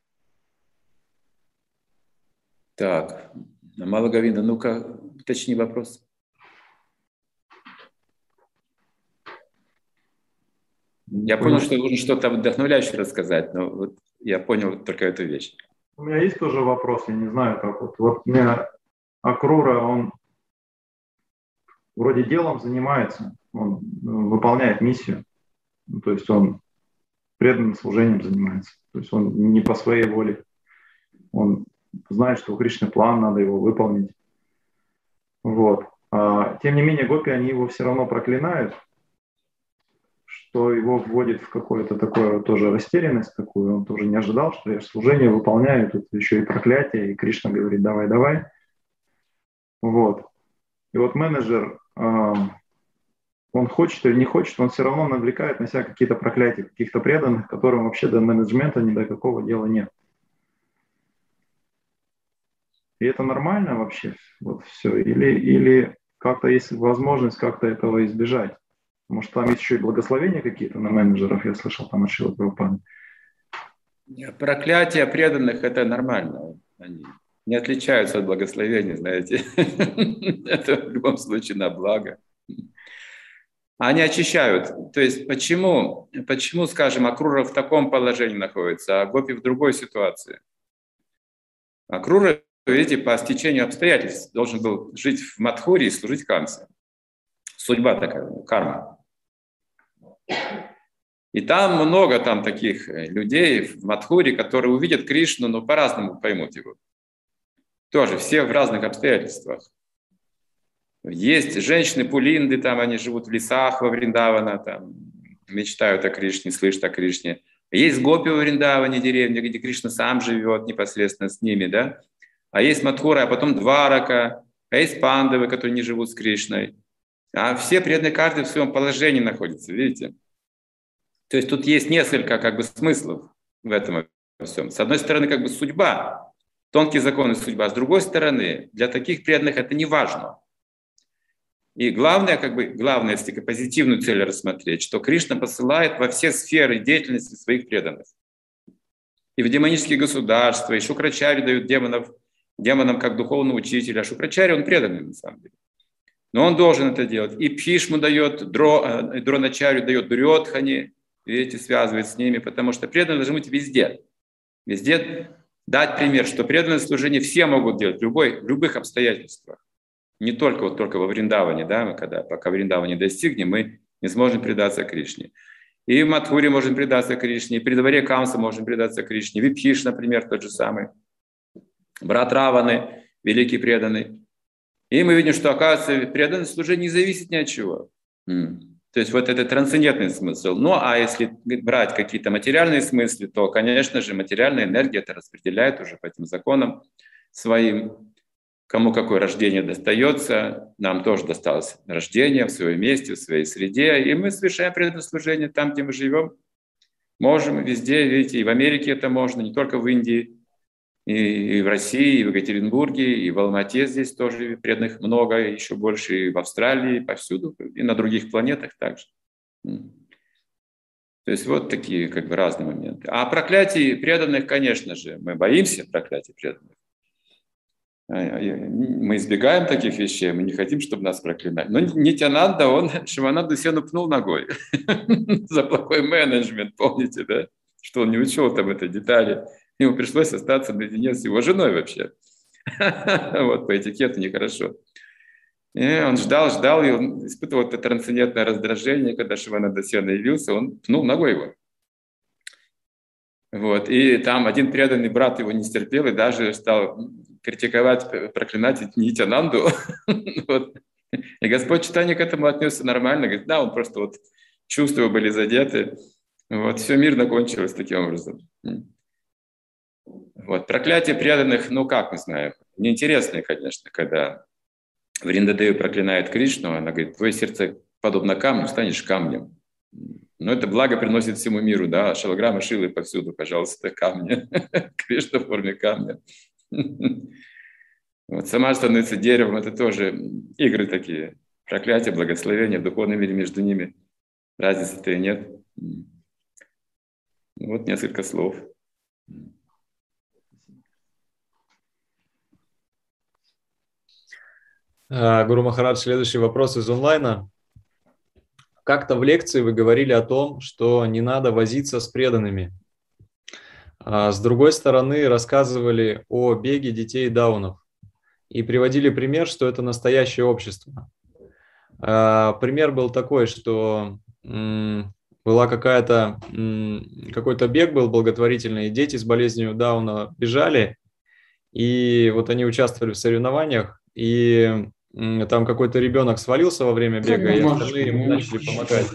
Так, Малагавина, ну-ка, уточни вопрос. Я понял, что нужно что-то вдохновляющее рассказать, но вот я понял только эту вещь. У меня есть тоже вопрос, я не знаю, как вот. Вот у меня Акрура, он вроде делом занимается, он выполняет миссию, ну, то есть он преданным служением занимается, то есть он не по своей воле, он знает, что у Кришны план, надо его выполнить. Вот. Тем не менее, гопи, они его все равно проклинают, что его вводит в какое-то такое тоже растерянность такую, он тоже не ожидал, что я служение выполняю, тут еще и проклятие, и Кришна говорит, давай, давай. Вот. И вот менеджер, он хочет или не хочет, он все равно навлекает на себя какие-то проклятия, каких-то преданных, которым вообще до менеджмента ни до какого дела нет. И это нормально вообще, вот все, или как-то есть возможность как-то этого избежать. Может, там есть еще и благословения какие-то на менеджеров, я слышал там от Шрилы Прабхупады. Проклятия преданных – это нормально. Они не отличаются от благословений, знаете. Это в любом случае на благо. Они очищают. То есть почему, скажем, Акрура в таком положении находится, а гопи в другой ситуации? Акрура, видите, по стечению обстоятельств должен был жить в Мадхуре и служить Камсе. Судьба такая, карма. И там много там таких людей в Мадхуре, которые увидят Кришну, но по-разному поймут его. Тоже все в разных обстоятельствах. Есть женщины Пулинды, там они живут в лесах во Вриндавана, там мечтают о Кришне, слышат о Кришне. Есть гопи во Вриндаване, деревня, где Кришна сам живет непосредственно с ними, да? А есть Мадхура, а потом Дварака, а есть пандавы, которые не живут с Кришной. А все преданные, каждый в своем положении находится, видите? То есть тут есть несколько как бы смыслов в этом всем. С одной стороны, как бы судьба, тонкие законы судьба. С другой стороны, для таких преданных это не важно. И главное, если позитивную цель рассмотреть, что Кришна посылает во все сферы деятельности своих преданных. И в демонические государства, и Шукрачари дают демонам как духовного учителя. А Шукрачари, он преданный на самом деле. Но он должен это делать. И Бхишму дает, Дроначарю дает, Дурьодхане, видите, связывает с ними, потому что преданные должны быть везде. Везде дать пример, что преданное служение все могут делать в любых обстоятельствах. Не только во Вриндаване, да, пока Вриндаване достигнем, мы не сможем предаться Кришне. И в Мадхуре можем предаться Кришне, и при дворе Камса можем предаться Кришне. Випхиш, например, тот же самый. Брат Раваны, великий преданный. И мы видим, что, оказывается, преданное служение не зависит ни от чего. То есть вот это трансцендентный смысл. Ну, а если брать какие-то материальные смыслы, то, конечно же, материальная энергия это распределяет уже по этим законам своим. Кому какое рождение достается, нам тоже досталось рождение в своем месте, в своей среде, и мы совершаем преданное служение там, где мы живем. Можем везде, видите, и в Америке это можно, не только в Индии. И в России, и в Екатеринбурге, и в Алмате здесь тоже преданных много, еще больше, и в Австралии, и повсюду, и на других планетах также. То есть вот такие как бы разные моменты. А проклятий преданных, конечно же, мы боимся проклятий преданных. Мы избегаем таких вещей, мы не хотим, чтобы нас проклинали. Но Нитьянанда, он Шивананду Сену пнул ногой за плохой менеджмент, помните, да? Что он не учел там этой детали. Ему пришлось остаться наедине с его женой вообще. Вот по этикету нехорошо. И он ждал, и он испытывал это трансцендентное раздражение, когда Шивананда Сена явился, он пнул ногой его. Вот. И там один преданный брат его не стерпел и даже стал критиковать, проклинать Нитьянанду. Вот. И Господь Чайтанья к этому отнесся нормально. Говорит, да, он просто вот чувства были задеты. Вот. Все мирно кончилось таким образом. Вот. Проклятие преданных, ну как мы знаем, неинтересное, конечно, когда Вриндадеви проклинает Кришну, она говорит, твое сердце подобно камню, станешь камнем. Но это благо приносит всему миру, да, шалограммы Шилы повсюду, пожалуйста, камни. Кришна в форме камня. Вот, сама становится деревом, это тоже игры такие. Проклятие, благословение в духовном мире между ними. Разницы-то и нет. Вот несколько слов. Гуру Махарадж, следующий вопрос из онлайна. Как-то в лекции вы говорили о том, что не надо возиться с преданными. А с другой стороны, рассказывали о беге детей даунов и приводили пример, что это настоящее общество. Пример был такой, что была какой-то бег был благотворительный, и дети с болезнью Дауна бежали, и вот они участвовали в соревнованиях, и там какой-то ребенок свалился во время бега, и остальные ему начали помогать.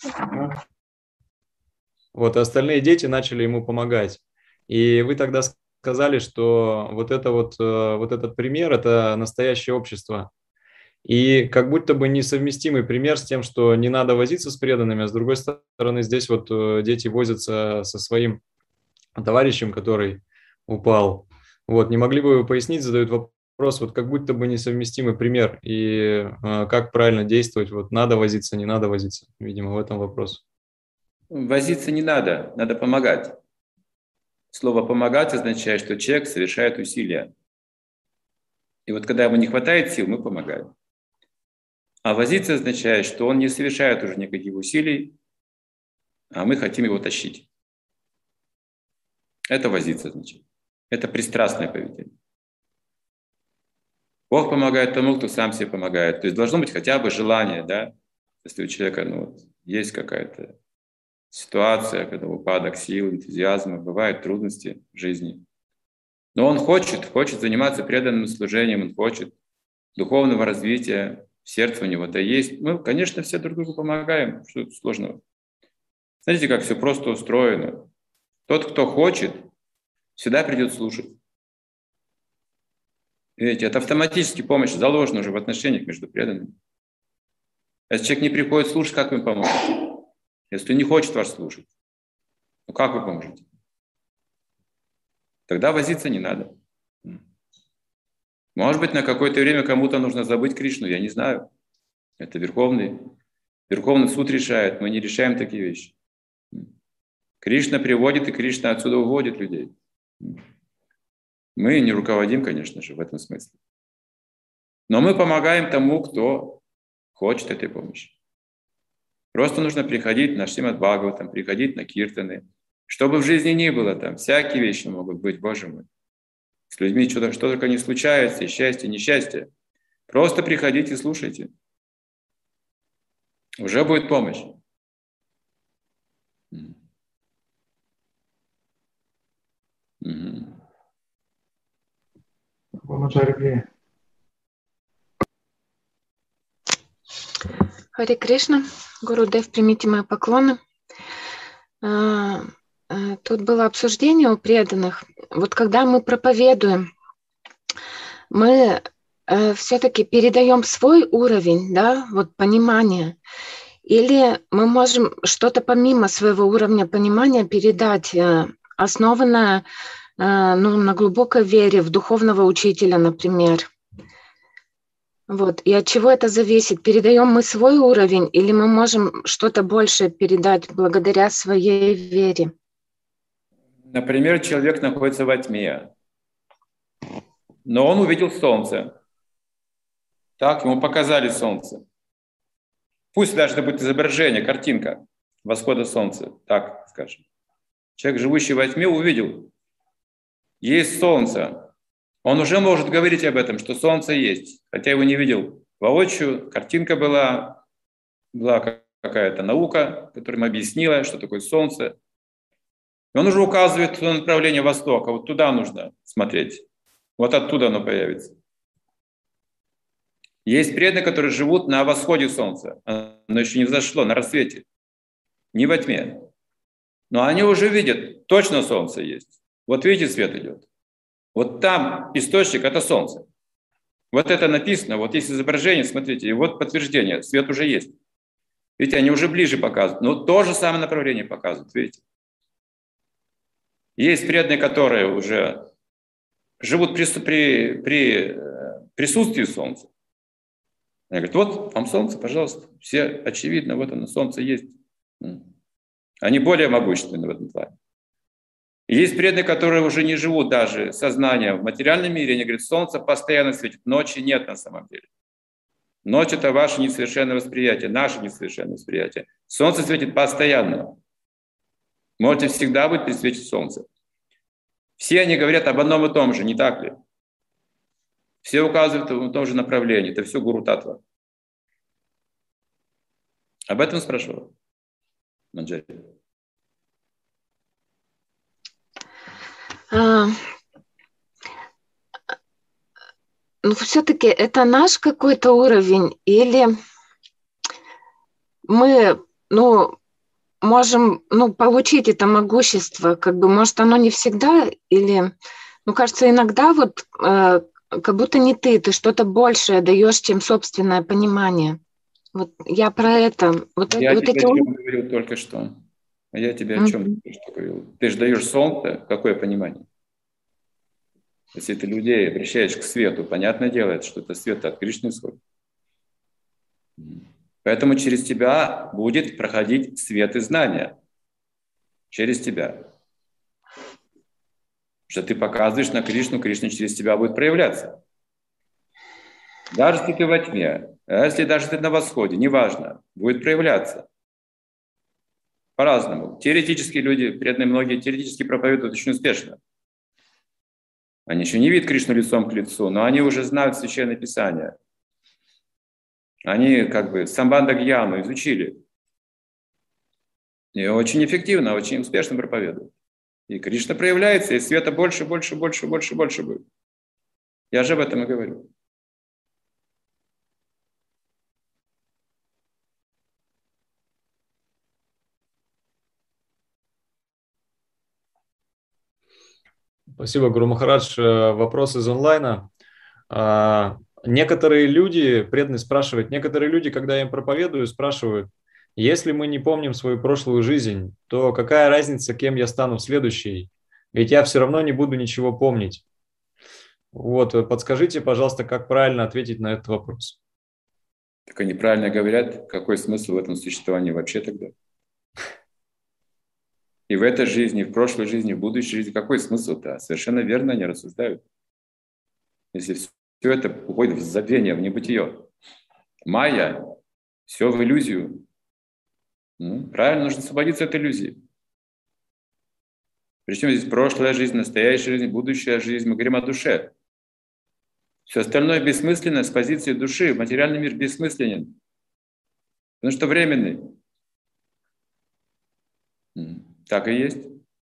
Вот, и остальные дети начали ему помогать. И вы тогда сказали, что вот этот пример – это настоящее общество. И как будто бы несовместимый пример с тем, что не надо возиться с преданными, а с другой стороны здесь вот дети возятся со своим товарищем, который упал. Вот, не могли бы вы пояснить, задают вопрос, вот как будто бы несовместимый пример, и как правильно действовать, вот надо возиться, не надо возиться, видимо, в этом вопрос. Возиться не надо, надо помогать. Слово «помогать» означает, что человек совершает усилия. И вот когда ему не хватает сил, мы помогаем. А возиться означает, что он не совершает уже никаких усилий, а мы хотим его тащить. Это возиться означает. Это пристрастное поведение. Бог помогает тому, кто сам себе помогает. То есть должно быть хотя бы желание, да? Если у человека есть какая-то ситуация, когда упадок сил, энтузиазма, бывают трудности в жизни. Но он хочет заниматься преданным служением, он хочет духовного развития, сердце у него-то есть. Мы, конечно, все друг другу помогаем. Что тут сложного? Смотрите, как все просто устроено. Тот, кто хочет, всегда придет слушать. Видите, это автоматически помощь заложена уже в отношениях между преданными. Если человек не приходит слушать, как вы поможете? Если он не хочет вас слушать, ну как вы поможете? Тогда возиться не надо. Может быть, на какое-то время кому-то нужно забыть Кришну, я не знаю. Это Верховный суд решает, мы не решаем такие вещи. Кришна приводит, и Кришна отсюда уводит людей. Мы не руководим, конечно же, в этом смысле. Но мы помогаем тому, кто хочет этой помощи. Просто нужно приходить на Шримад Бхагаватам, приходить на киртаны. Что бы в жизни ни было, там всякие вещи могут быть, Боже мой. С людьми что только не случается, и счастье, и несчастье. Просто приходите и слушайте. Уже будет помощь. Харе Кришна, Гурудев, примите мои поклоны. Тут было обсуждение у преданных. Вот когда мы проповедуем, мы все-таки передаем свой уровень, да, вот понимания, или мы можем что-то помимо своего уровня понимания передать, основанное ну, на глубокой вере в духовного учителя, например. Вот. И от чего это зависит? Передаем мы свой уровень или мы можем что-то большее передать благодаря своей вере? Например, человек находится во тьме, но он увидел солнце. Так, ему показали солнце. Пусть даже это будет изображение, картинка восхода солнца, так скажем. Человек, живущий во тьме, увидел, есть солнце. Он уже может говорить об этом, что солнце есть, хотя его не видел воочию. Картинка была какая-то наука, которая ему объяснила, что такое солнце. И он уже указывает на направление востока, вот туда нужно смотреть. Вот оттуда оно появится. Есть преданные, которые живут на восходе солнца. Оно еще не взошло, на рассвете, не во тьме. Но они уже видят, точно солнце есть. Вот видите, свет идет. Вот там источник – это солнце. Вот это написано, вот есть изображение, смотрите, и вот подтверждение, свет уже есть. Видите, они уже ближе показывают, но то же самое направление показывают, видите. Есть преданные, которые уже живут при присутствии солнца. Они говорят, вот вам солнце, пожалуйста, все очевидно, вот оно, солнце есть. Они более могущественны в этом плане. Есть преданные, которые уже не живут даже сознанием в материальном мире. Они говорят, солнце постоянно светит, ночи нет на самом деле. Ночь – это ваше несовершенное восприятие, наше несовершенное восприятие. Солнце светит постоянно. Можете всегда быть при свете солнца. Все они говорят об одном и том же, не так ли? Все указывают в том же направлении. Это все гуру татва. Об этом спрашивал Манджари. Ну, все-таки это наш какой-то уровень, или мы, можем, получить это могущество, как бы, может, оно не всегда, или, кажется, иногда вот как будто не ты что-то большее даешь, чем собственное понимание. Вот я про это. Я тебе о чем говорил только что. А я тебе о чем говорил? Ты же даешь солнце, какое понимание? Если ты людей обращаешь к свету, понятное дело, что это свет от Кришны исходит. Поэтому через тебя будет проходить свет и знания. Через тебя. Что ты показываешь на Кришну, Кришна через тебя будет проявляться. Даже если ты во тьме, а если даже ты на восходе, неважно, будет проявляться. По-разному. Теоретически люди, преданные многие, теоретически проповедуют очень успешно. Они еще не видят Кришну лицом к лицу, но они уже знают Священное Писание. Они как бы самбандха гьяну изучили. И очень эффективно, очень успешно проповедуют. И Кришна проявляется, и света больше будет. Я же об этом и говорю. Спасибо, Гуру Махарадж. Вопрос из онлайна. Некоторые люди, преданные спрашивают, некоторые люди, когда я им проповедую, спрашивают, если мы не помним свою прошлую жизнь, то какая разница, кем я стану в следующей? Ведь я все равно не буду ничего помнить. Вот, подскажите, пожалуйста, как правильно ответить на этот вопрос? Так они правильно говорят, какой смысл в этом существовании вообще тогда? И в этой жизни, и в прошлой жизни, и в будущей жизни, какой смысл-то? Совершенно верно они рассуждают. Если все это уходит в забвение, в небытие. Майя, все в иллюзию. Правильно, нужно освободиться от иллюзии. Причем здесь прошлая жизнь, настоящая жизнь, будущая жизнь. Мы говорим о душе. Все остальное бессмысленно с позиции души. Материальный мир бессмысленен. Потому что временный. Так и есть.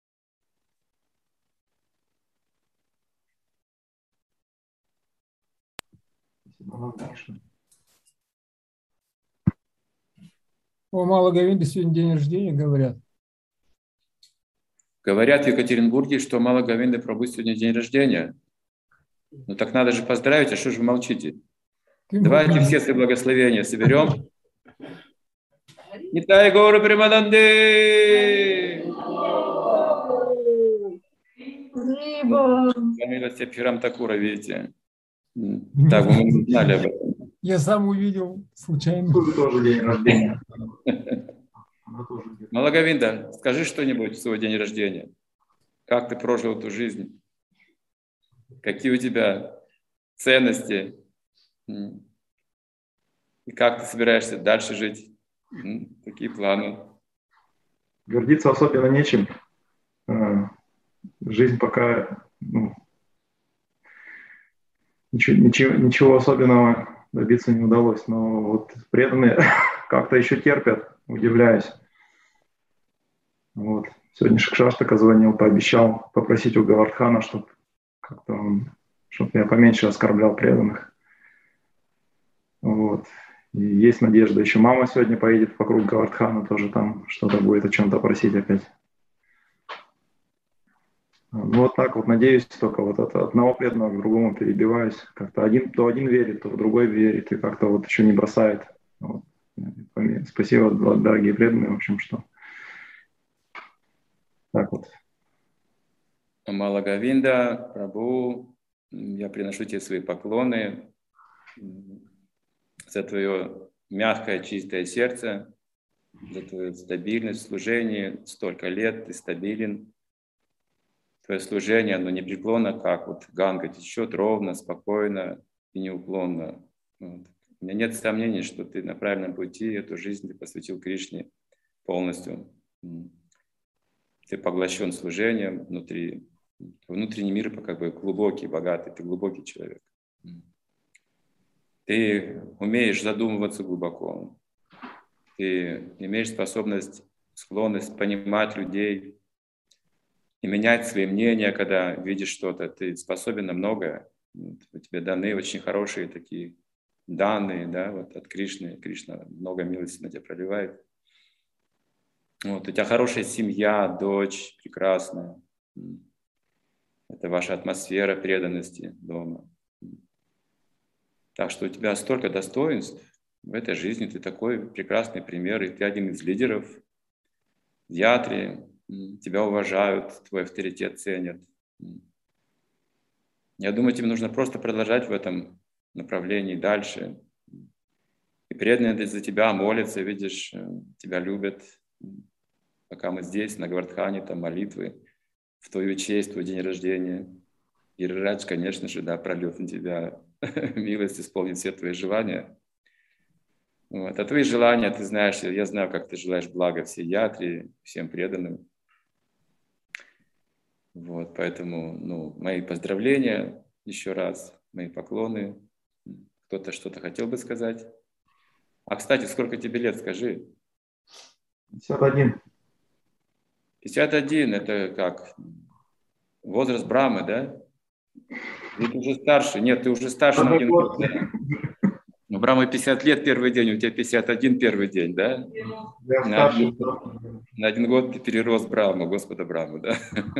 О Малой Говинде сегодня день рождения, говорят. Говорят в Екатеринбурге, что у Малой Говинды Прабху сегодня день рождения. Ну так надо же поздравить, а что же вы молчите? Давайте все свои благословения соберем. Нитай Гуру Примананде! Спасибо. Милости Абхирам Такура, видите. Так, мы не знали об этом. Я сам увидел случайно. Тоже день рождения. Малагавинда, скажи что-нибудь в свой день рождения. Как ты прожил эту жизнь? Какие у тебя ценности? И как ты собираешься дальше жить? Какие планы? Гордиться особенно нечем. Жизнь пока ничего особенного добиться не удалось. Но вот преданные как-то еще терпят, удивляюсь. Вот. Сегодня Шикшаштака звонил, пообещал попросить у Гавардхана, чтобы я поменьше оскорблял преданных. Вот. И есть надежда. Еще мама сегодня поедет вокруг Гавардхана, тоже там что-то будет о чем-то просить опять. Ну, вот так вот, надеюсь, только вот от одного преданного к другому перебиваюсь. Как-то то один верит, то другой верит, и как-то вот еще не бросает. Вот. Спасибо, дорогие преданные, в общем, что так вот. Малагавинда, Прабху, я приношу тебе свои поклоны за твое мягкое, чистое сердце, за твою стабильность в служении. Столько лет ты стабилен. Твое служение, оно непреклонно, как вот Ганга течет ровно, спокойно и неуклонно. Вот. У меня нет сомнений, что ты на правильном пути, эту жизнь ты посвятил Кришне полностью. Ты поглощен служением, внутренний мир как бы глубокий, богатый, ты глубокий человек. Ты умеешь задумываться глубоко, ты имеешь склонность понимать людей и менять свои мнения, когда видишь что-то. Ты способен на многое. Тебе даны очень хорошие такие данные, да, вот от Кришны. Кришна много милости на тебя проливает. Вот, у тебя хорошая семья, дочь прекрасная. Это ваша атмосфера преданности дома. Так что у тебя столько достоинств в этой жизни. Ты такой прекрасный пример, и ты один из лидеров в ятре. Тебя уважают, твой авторитет ценят. Я думаю, тебе нужно просто продолжать в этом направлении дальше. И преданные за тебя молятся, видишь, тебя любят. Пока мы здесь, на Гавардхане, там молитвы в твою честь, в твой день рождения. Гирирадж, конечно же, да, прольет на тебя милость, исполнит все твои желания. Вот. А твои желания, ты знаешь, я знаю, как ты желаешь блага всей ятре, всем преданным. Вот, поэтому, мои поздравления еще раз, мои поклоны. Кто-то что-то хотел бы сказать? А, кстати, сколько тебе лет, скажи? 51. 51, это как? Возраст Брамы, да? Или ты уже старше? Нет, ты уже старше на 1 год. Да? У Брамы 50 лет первый день, у тебя 51 первый день, да? На 1 год ты перерос Браму, Господа Браму, да?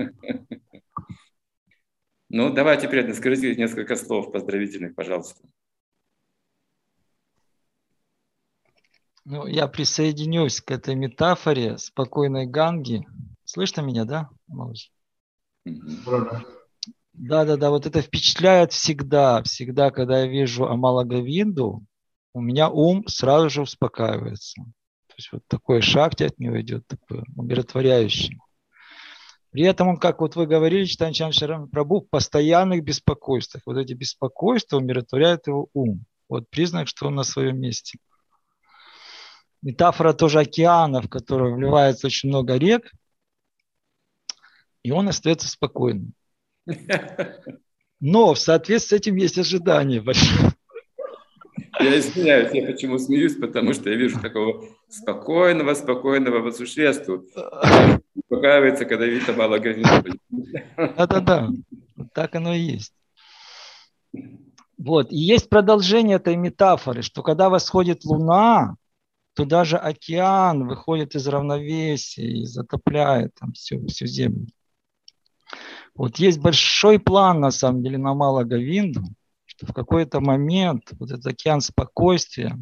Ну, давайте, преданные, скажите несколько слов поздравительных, пожалуйста. Ну, я присоединюсь к этой метафоре спокойной Ганги. Слышно меня, да, малыш? Да, вот это впечатляет всегда, когда я вижу Амалагавинду, у меня ум сразу же успокаивается. То есть вот такой шакти от него идет, такой умиротворяющий. При этом он, как вот вы говорили, Чайтанья Чаритамриту Прабху, в постоянных беспокойствах. Вот эти беспокойства умиротворяют его ум. Вот признак, что он на своем месте. Метафора тоже океана, в который вливается очень много рек, и он остается спокойным. Но в соответствии с этим есть ожидание большое. Я извиняюсь, я почему смеюсь, потому что я вижу такого спокойного существа. Успокаивается, когда видит Амалагавинду. Да, вот так оно и есть. Вот, и есть продолжение этой метафоры, что когда восходит луна, то даже океан выходит из равновесия и затопляет там всю землю. Вот есть большой план, на самом деле, на Амалагавинду, что в какой-то момент вот этот океан спокойствия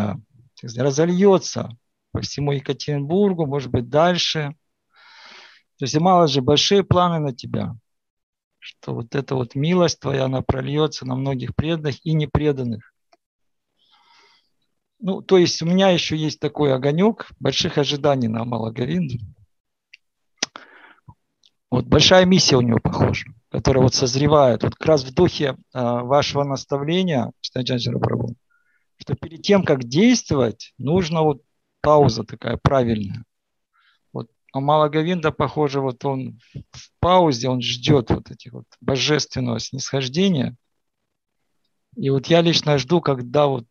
разольется по всему Екатеринбургу, может быть, дальше. То есть мало же большие планы на тебя, что вот эта вот милость твоя, она прольется на многих преданных и непреданных. Ну, то есть у меня еще есть такой огонек больших ожиданий на Амала-Говинду. Вот большая миссия у него похожа, которая вот созревает. Вот как раз в духе вашего наставления, Чайтанья Прабху, что перед тем, как действовать, нужно вот пауза такая правильная. Вот Амала-Говинда, похоже, вот он в паузе, он ждет вот этих вот божественного снисхождения. И вот я лично жду, когда вот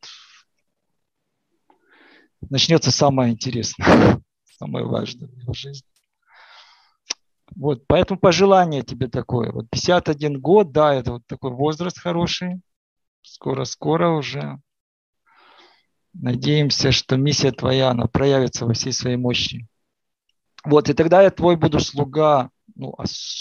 начнется самое интересное, самое важное в его жизни. Вот, поэтому пожелание тебе такое. Вот 51 год, да, это вот такой возраст хороший. Скоро-скоро уже. Надеемся, что миссия твоя, она проявится во всей своей мощи. Вот, и тогда я твой буду слуга. Ну,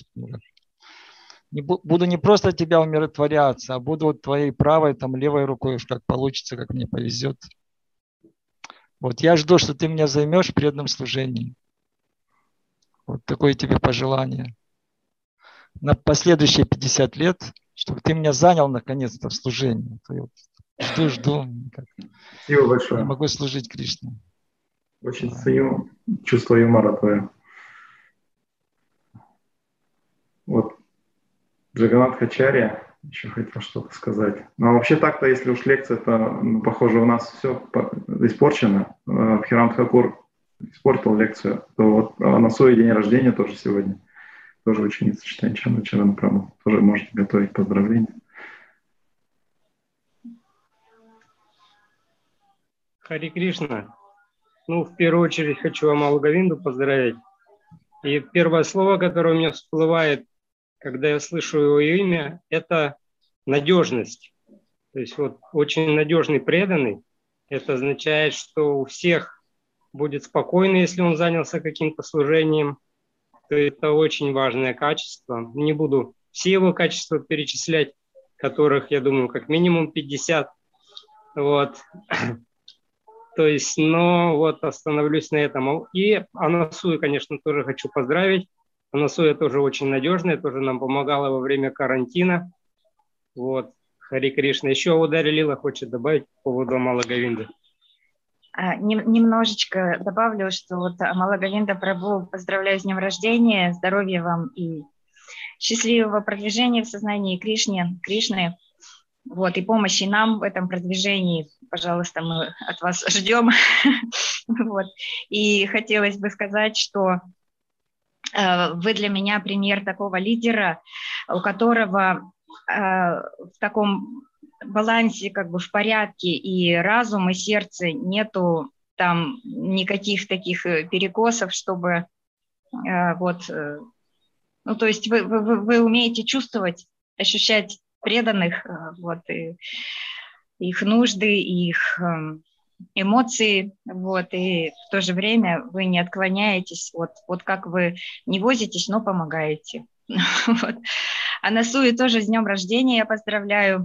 буду не просто тебя умиротворяться, а буду вот твоей правой, там, левой рукой, уж как получится, как мне повезет. Вот, я жду, что ты меня займешь в преданном служении. Вот такое тебе пожелание. На последующие 50 лет, чтобы ты меня занял наконец-то в служении. Жду. Спасибо большое. Не могу служить Кришне. Очень ценю чувство юмора твое. Вот Джаганнатхачарья еще хотел что-то сказать. Но вообще так-то, если уж лекция-то, похоже, у нас все испорчено. Бхирам Тхакур испортил лекцию, то вот на свой день рождения тоже сегодня. Тоже ученица Чайтанья Чарана Прабху. Тоже можете готовить поздравления. Хари Кришна. Ну, в первую очередь хочу Амала-Говинду поздравить. И первое слово, которое у меня всплывает, когда я слышу его имя, это надежность. То есть вот очень надежный преданный. Это означает, что у всех будет спокойно, если он занялся каким-то служением. То это очень важное качество. Не буду все его качества перечислять, которых, я думаю, как минимум 50. Вот. То есть, но вот остановлюсь на этом. И Анасую, конечно, тоже хочу поздравить. Анасуя тоже очень надежная, тоже нам помогала во время карантина. Вот. Хари Кришна. Еще Удари Лила хочет добавить по поводу Амала-Говинды. Немножечко добавлю, что вот Амала-Говинда Прабху, поздравляю с днем рождения, здоровья вам и счастливого продвижения в сознании Кришны. Вот, и помощи нам в этом продвижении, пожалуйста, мы от вас ждем. Вот. И хотелось бы сказать, что вы для меня пример такого лидера, у которого в таком балансе, как бы в порядке, и разум, и сердце, нету там никаких таких перекосов, чтобы вот, ну, то есть вы умеете чувствовать, ощущать преданных, вот, и их нужды, их эмоции, вот, и в то же время вы не отклоняетесь, вот как вы не возитесь, но помогаете. Вот. Анасую тоже с днем рождения я поздравляю.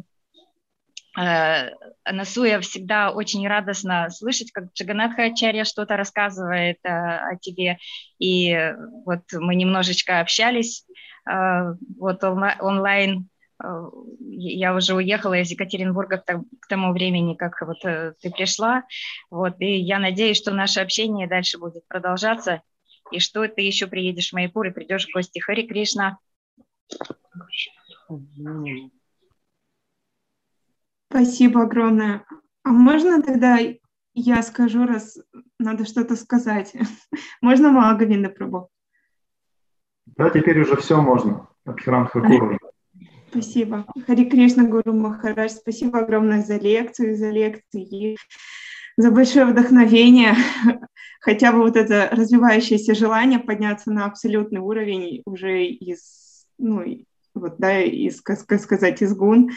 Анасуя, всегда очень радостно слышать, как Джаганнатхачарья что-то рассказывает о тебе. И вот мы немножечко общались вот онлайн. Я уже уехала из Екатеринбурга к тому времени, как вот ты пришла. Вот, и я надеюсь, что наше общение дальше будет продолжаться, и что ты еще приедешь в Майяпур и придешь в гости. Хари Кришна. Спасибо огромное. А можно тогда я скажу, раз надо что-то сказать? Можно Амала-Говинда Прабху? Да, теперь уже все можно. Бхирам Тхакур уже. Спасибо. Хари Кришна, Гуру Махарадж, спасибо огромное за лекции, и за большое вдохновение. Хотя бы вот это развивающееся желание подняться на абсолютный уровень уже из, ну, вот, да, из, как сказать, из гун.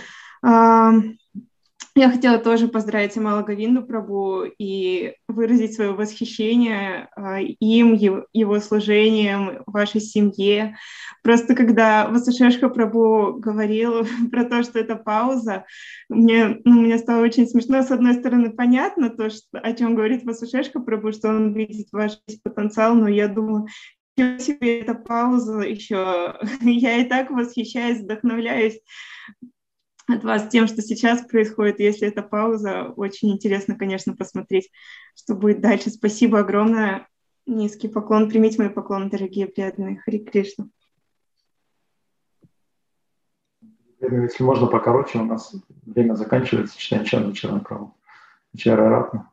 Я хотела тоже поздравить Амала-Говинду Прабху и выразить свое восхищение им, его служением, вашей семье. Просто когда Васушешка Прабху говорил про то, что это пауза, мне стало очень смешно. С одной стороны, понятно то, что, о чем говорит Васушешка Прабху, что он видит ваш потенциал, но я думаю, Ничего себе, эта пауза еще. Я и так восхищаюсь, вдохновляюсь от вас тем, что сейчас происходит. Если это пауза, очень интересно, конечно, посмотреть, что будет дальше. Спасибо огромное. Низкий поклон. Примите мой поклон, дорогие преданные. Хари Кришна. Если можно покороче, у нас время заканчивается. Читаем Чанду Чарана Прабху. Чара Ратна.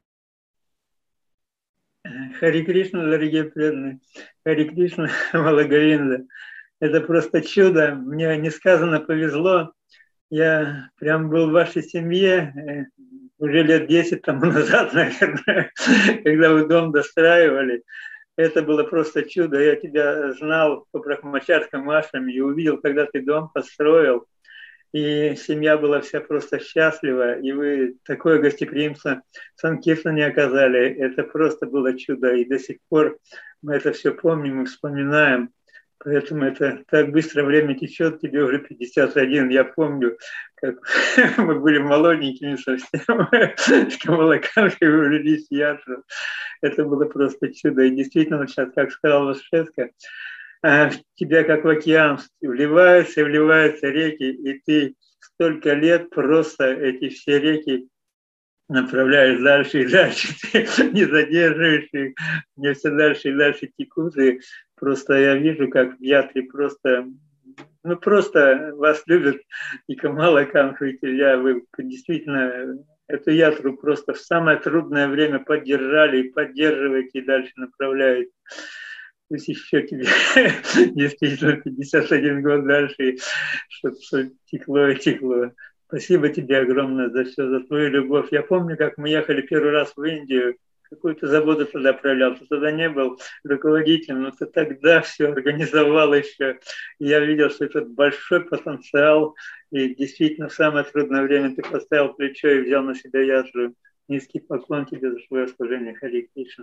Хари Кришна, дорогие преданные. Хари Кришна, Амала Говинда. Это просто чудо. Мне несказанно повезло. Я прям был в вашей семье уже лет 10 тому назад, наверное, когда вы дом достраивали. Это было просто чудо. Я тебя знал по брахмачарским ашраме и увидел, когда ты дом построил. И семья была вся просто счастлива. И вы такое гостеприимство Санкиртане оказали. Это просто было чудо. И до сих пор мы это все помним и вспоминаем. Поэтому это так быстро время течет, тебе уже 51. Я помню, как мы были молоденькими совсем, с Камалаканшей влились в ятру. Это было просто чудо. И действительно, сейчас, как сказал Васшевска, в тебя, как в океан, вливаются реки, и ты столько лет просто эти все реки направляешь дальше и дальше, ты не задерживаешь их, они все дальше и дальше текут, и просто я вижу, как в ятре просто вас любят и Камала Камху, и тебя, вы действительно эту ятру просто в самое трудное время поддержали и поддерживаете, и дальше направляете. Пусть еще тебе действительно 51 год дальше, чтобы все текло и текло. Спасибо тебе огромное за все, за твою любовь. Я помню, как мы ехали первый раз в Индию, какую-то заботу туда проявлял. Ты тогда не был руководителем, но ты тогда все организовал еще. И я видел, что это большой потенциал. И действительно в самое трудное время ты поставил плечо и взял на себя ятру. Низкий поклон тебе за свое служение. Хари Кришна.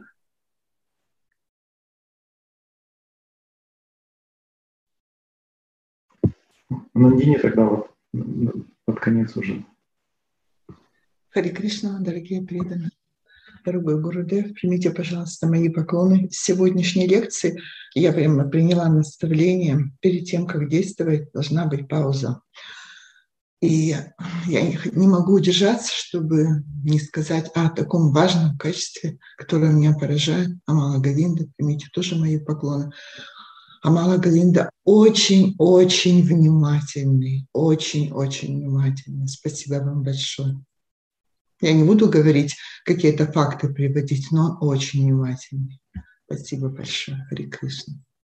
Нандини тогда вот под конец уже. Хари Кришна, дорогие преданные. Дорогой Гурудев, примите, пожалуйста, мои поклоны. С сегодняшней лекции я прямо приняла наставление. Перед тем, как действовать, должна быть пауза. И я не могу удержаться, чтобы не сказать о таком важном качестве, которое меня поражает. Амала Говинда, примите тоже мои поклоны. Амала Говинда очень-очень внимательный, очень-очень внимательный. Спасибо вам большое. Я не буду говорить, какие-то факты приводить, но он очень внимательный. Спасибо большое. Хари Кришна.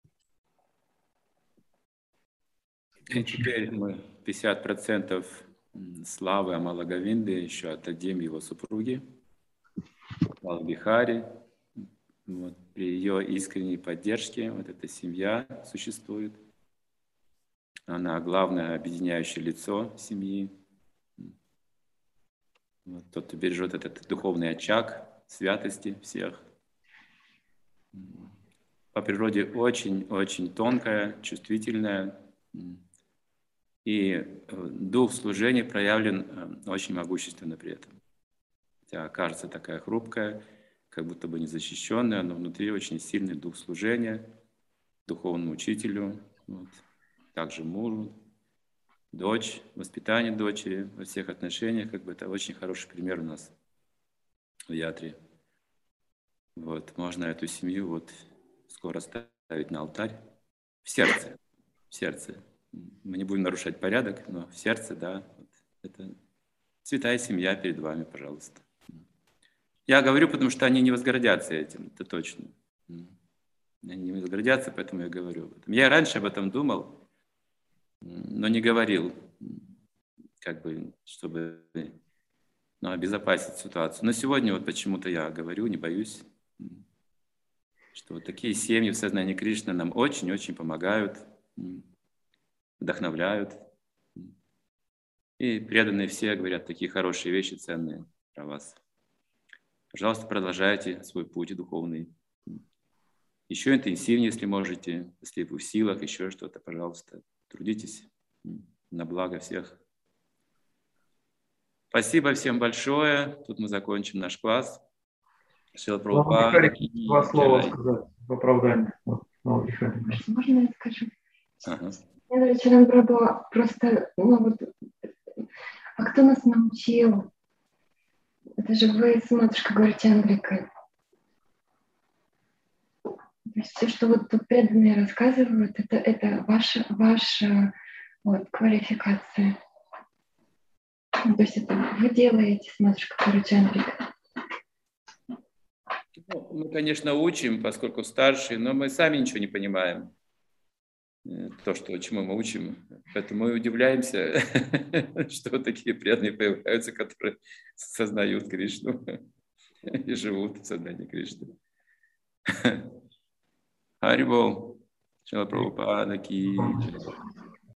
И теперь мы 50% славы Амала Говинды еще отдадим его супруге, Валбихари. Вот, при ее искренней поддержке вот эта семья существует. Она главное объединяющее лицо семьи. Вот, тот, кто бережет этот духовный очаг святости всех. По природе очень-очень тонкая, чувствительная. И дух служения проявлен очень могущественно при этом. Хотя кажется такая хрупкая, как будто бы незащищенная, но внутри очень сильный дух служения духовному учителю, вот, также мужу, дочь, воспитание дочери во всех отношениях, как бы это очень хороший пример у нас в ятре. Вот, можно эту семью вот скоро ставить на алтарь в сердце, в сердце. Мы не будем нарушать порядок, но в сердце, да, вот, это святая семья перед вами, пожалуйста. Я говорю, потому что они не возгордятся этим, это точно. Они не возгордятся, поэтому я говорю об этом. Я раньше об этом думал, но не говорил, как бы, чтобы обезопасить ситуацию. Но сегодня вот почему-то я говорю, не боюсь, что вот такие семьи в сознании Кришны нам очень-очень помогают, вдохновляют. И преданные все говорят такие хорошие вещи, ценные про вас. Пожалуйста, продолжайте свой путь духовный. Еще интенсивнее, если можете, если вы в силах, еще что-то, пожалуйста, трудитесь на благо всех. Спасибо всем большое. Тут мы закончим наш класс. Шрила Прабхупада. Два слова сказать в оправдание. Можно я скажу? Ага. Мне нравится нам просто, а кто нас научил? Это же вы с матушкой говорите Англикой. То есть все, что вот тут преданные рассказывают, это ваша квалификация. То есть это вы делаете с матушкой говорите Англикой. Мы, конечно, учим, поскольку старшие, но мы сами ничего не понимаем. Чему мы учим. Поэтому мы удивляемся, что вот такие преданные появляются, которые сознают Кришну и живут в сознании Кришны. Харибол. Шрила Прабхупада ки.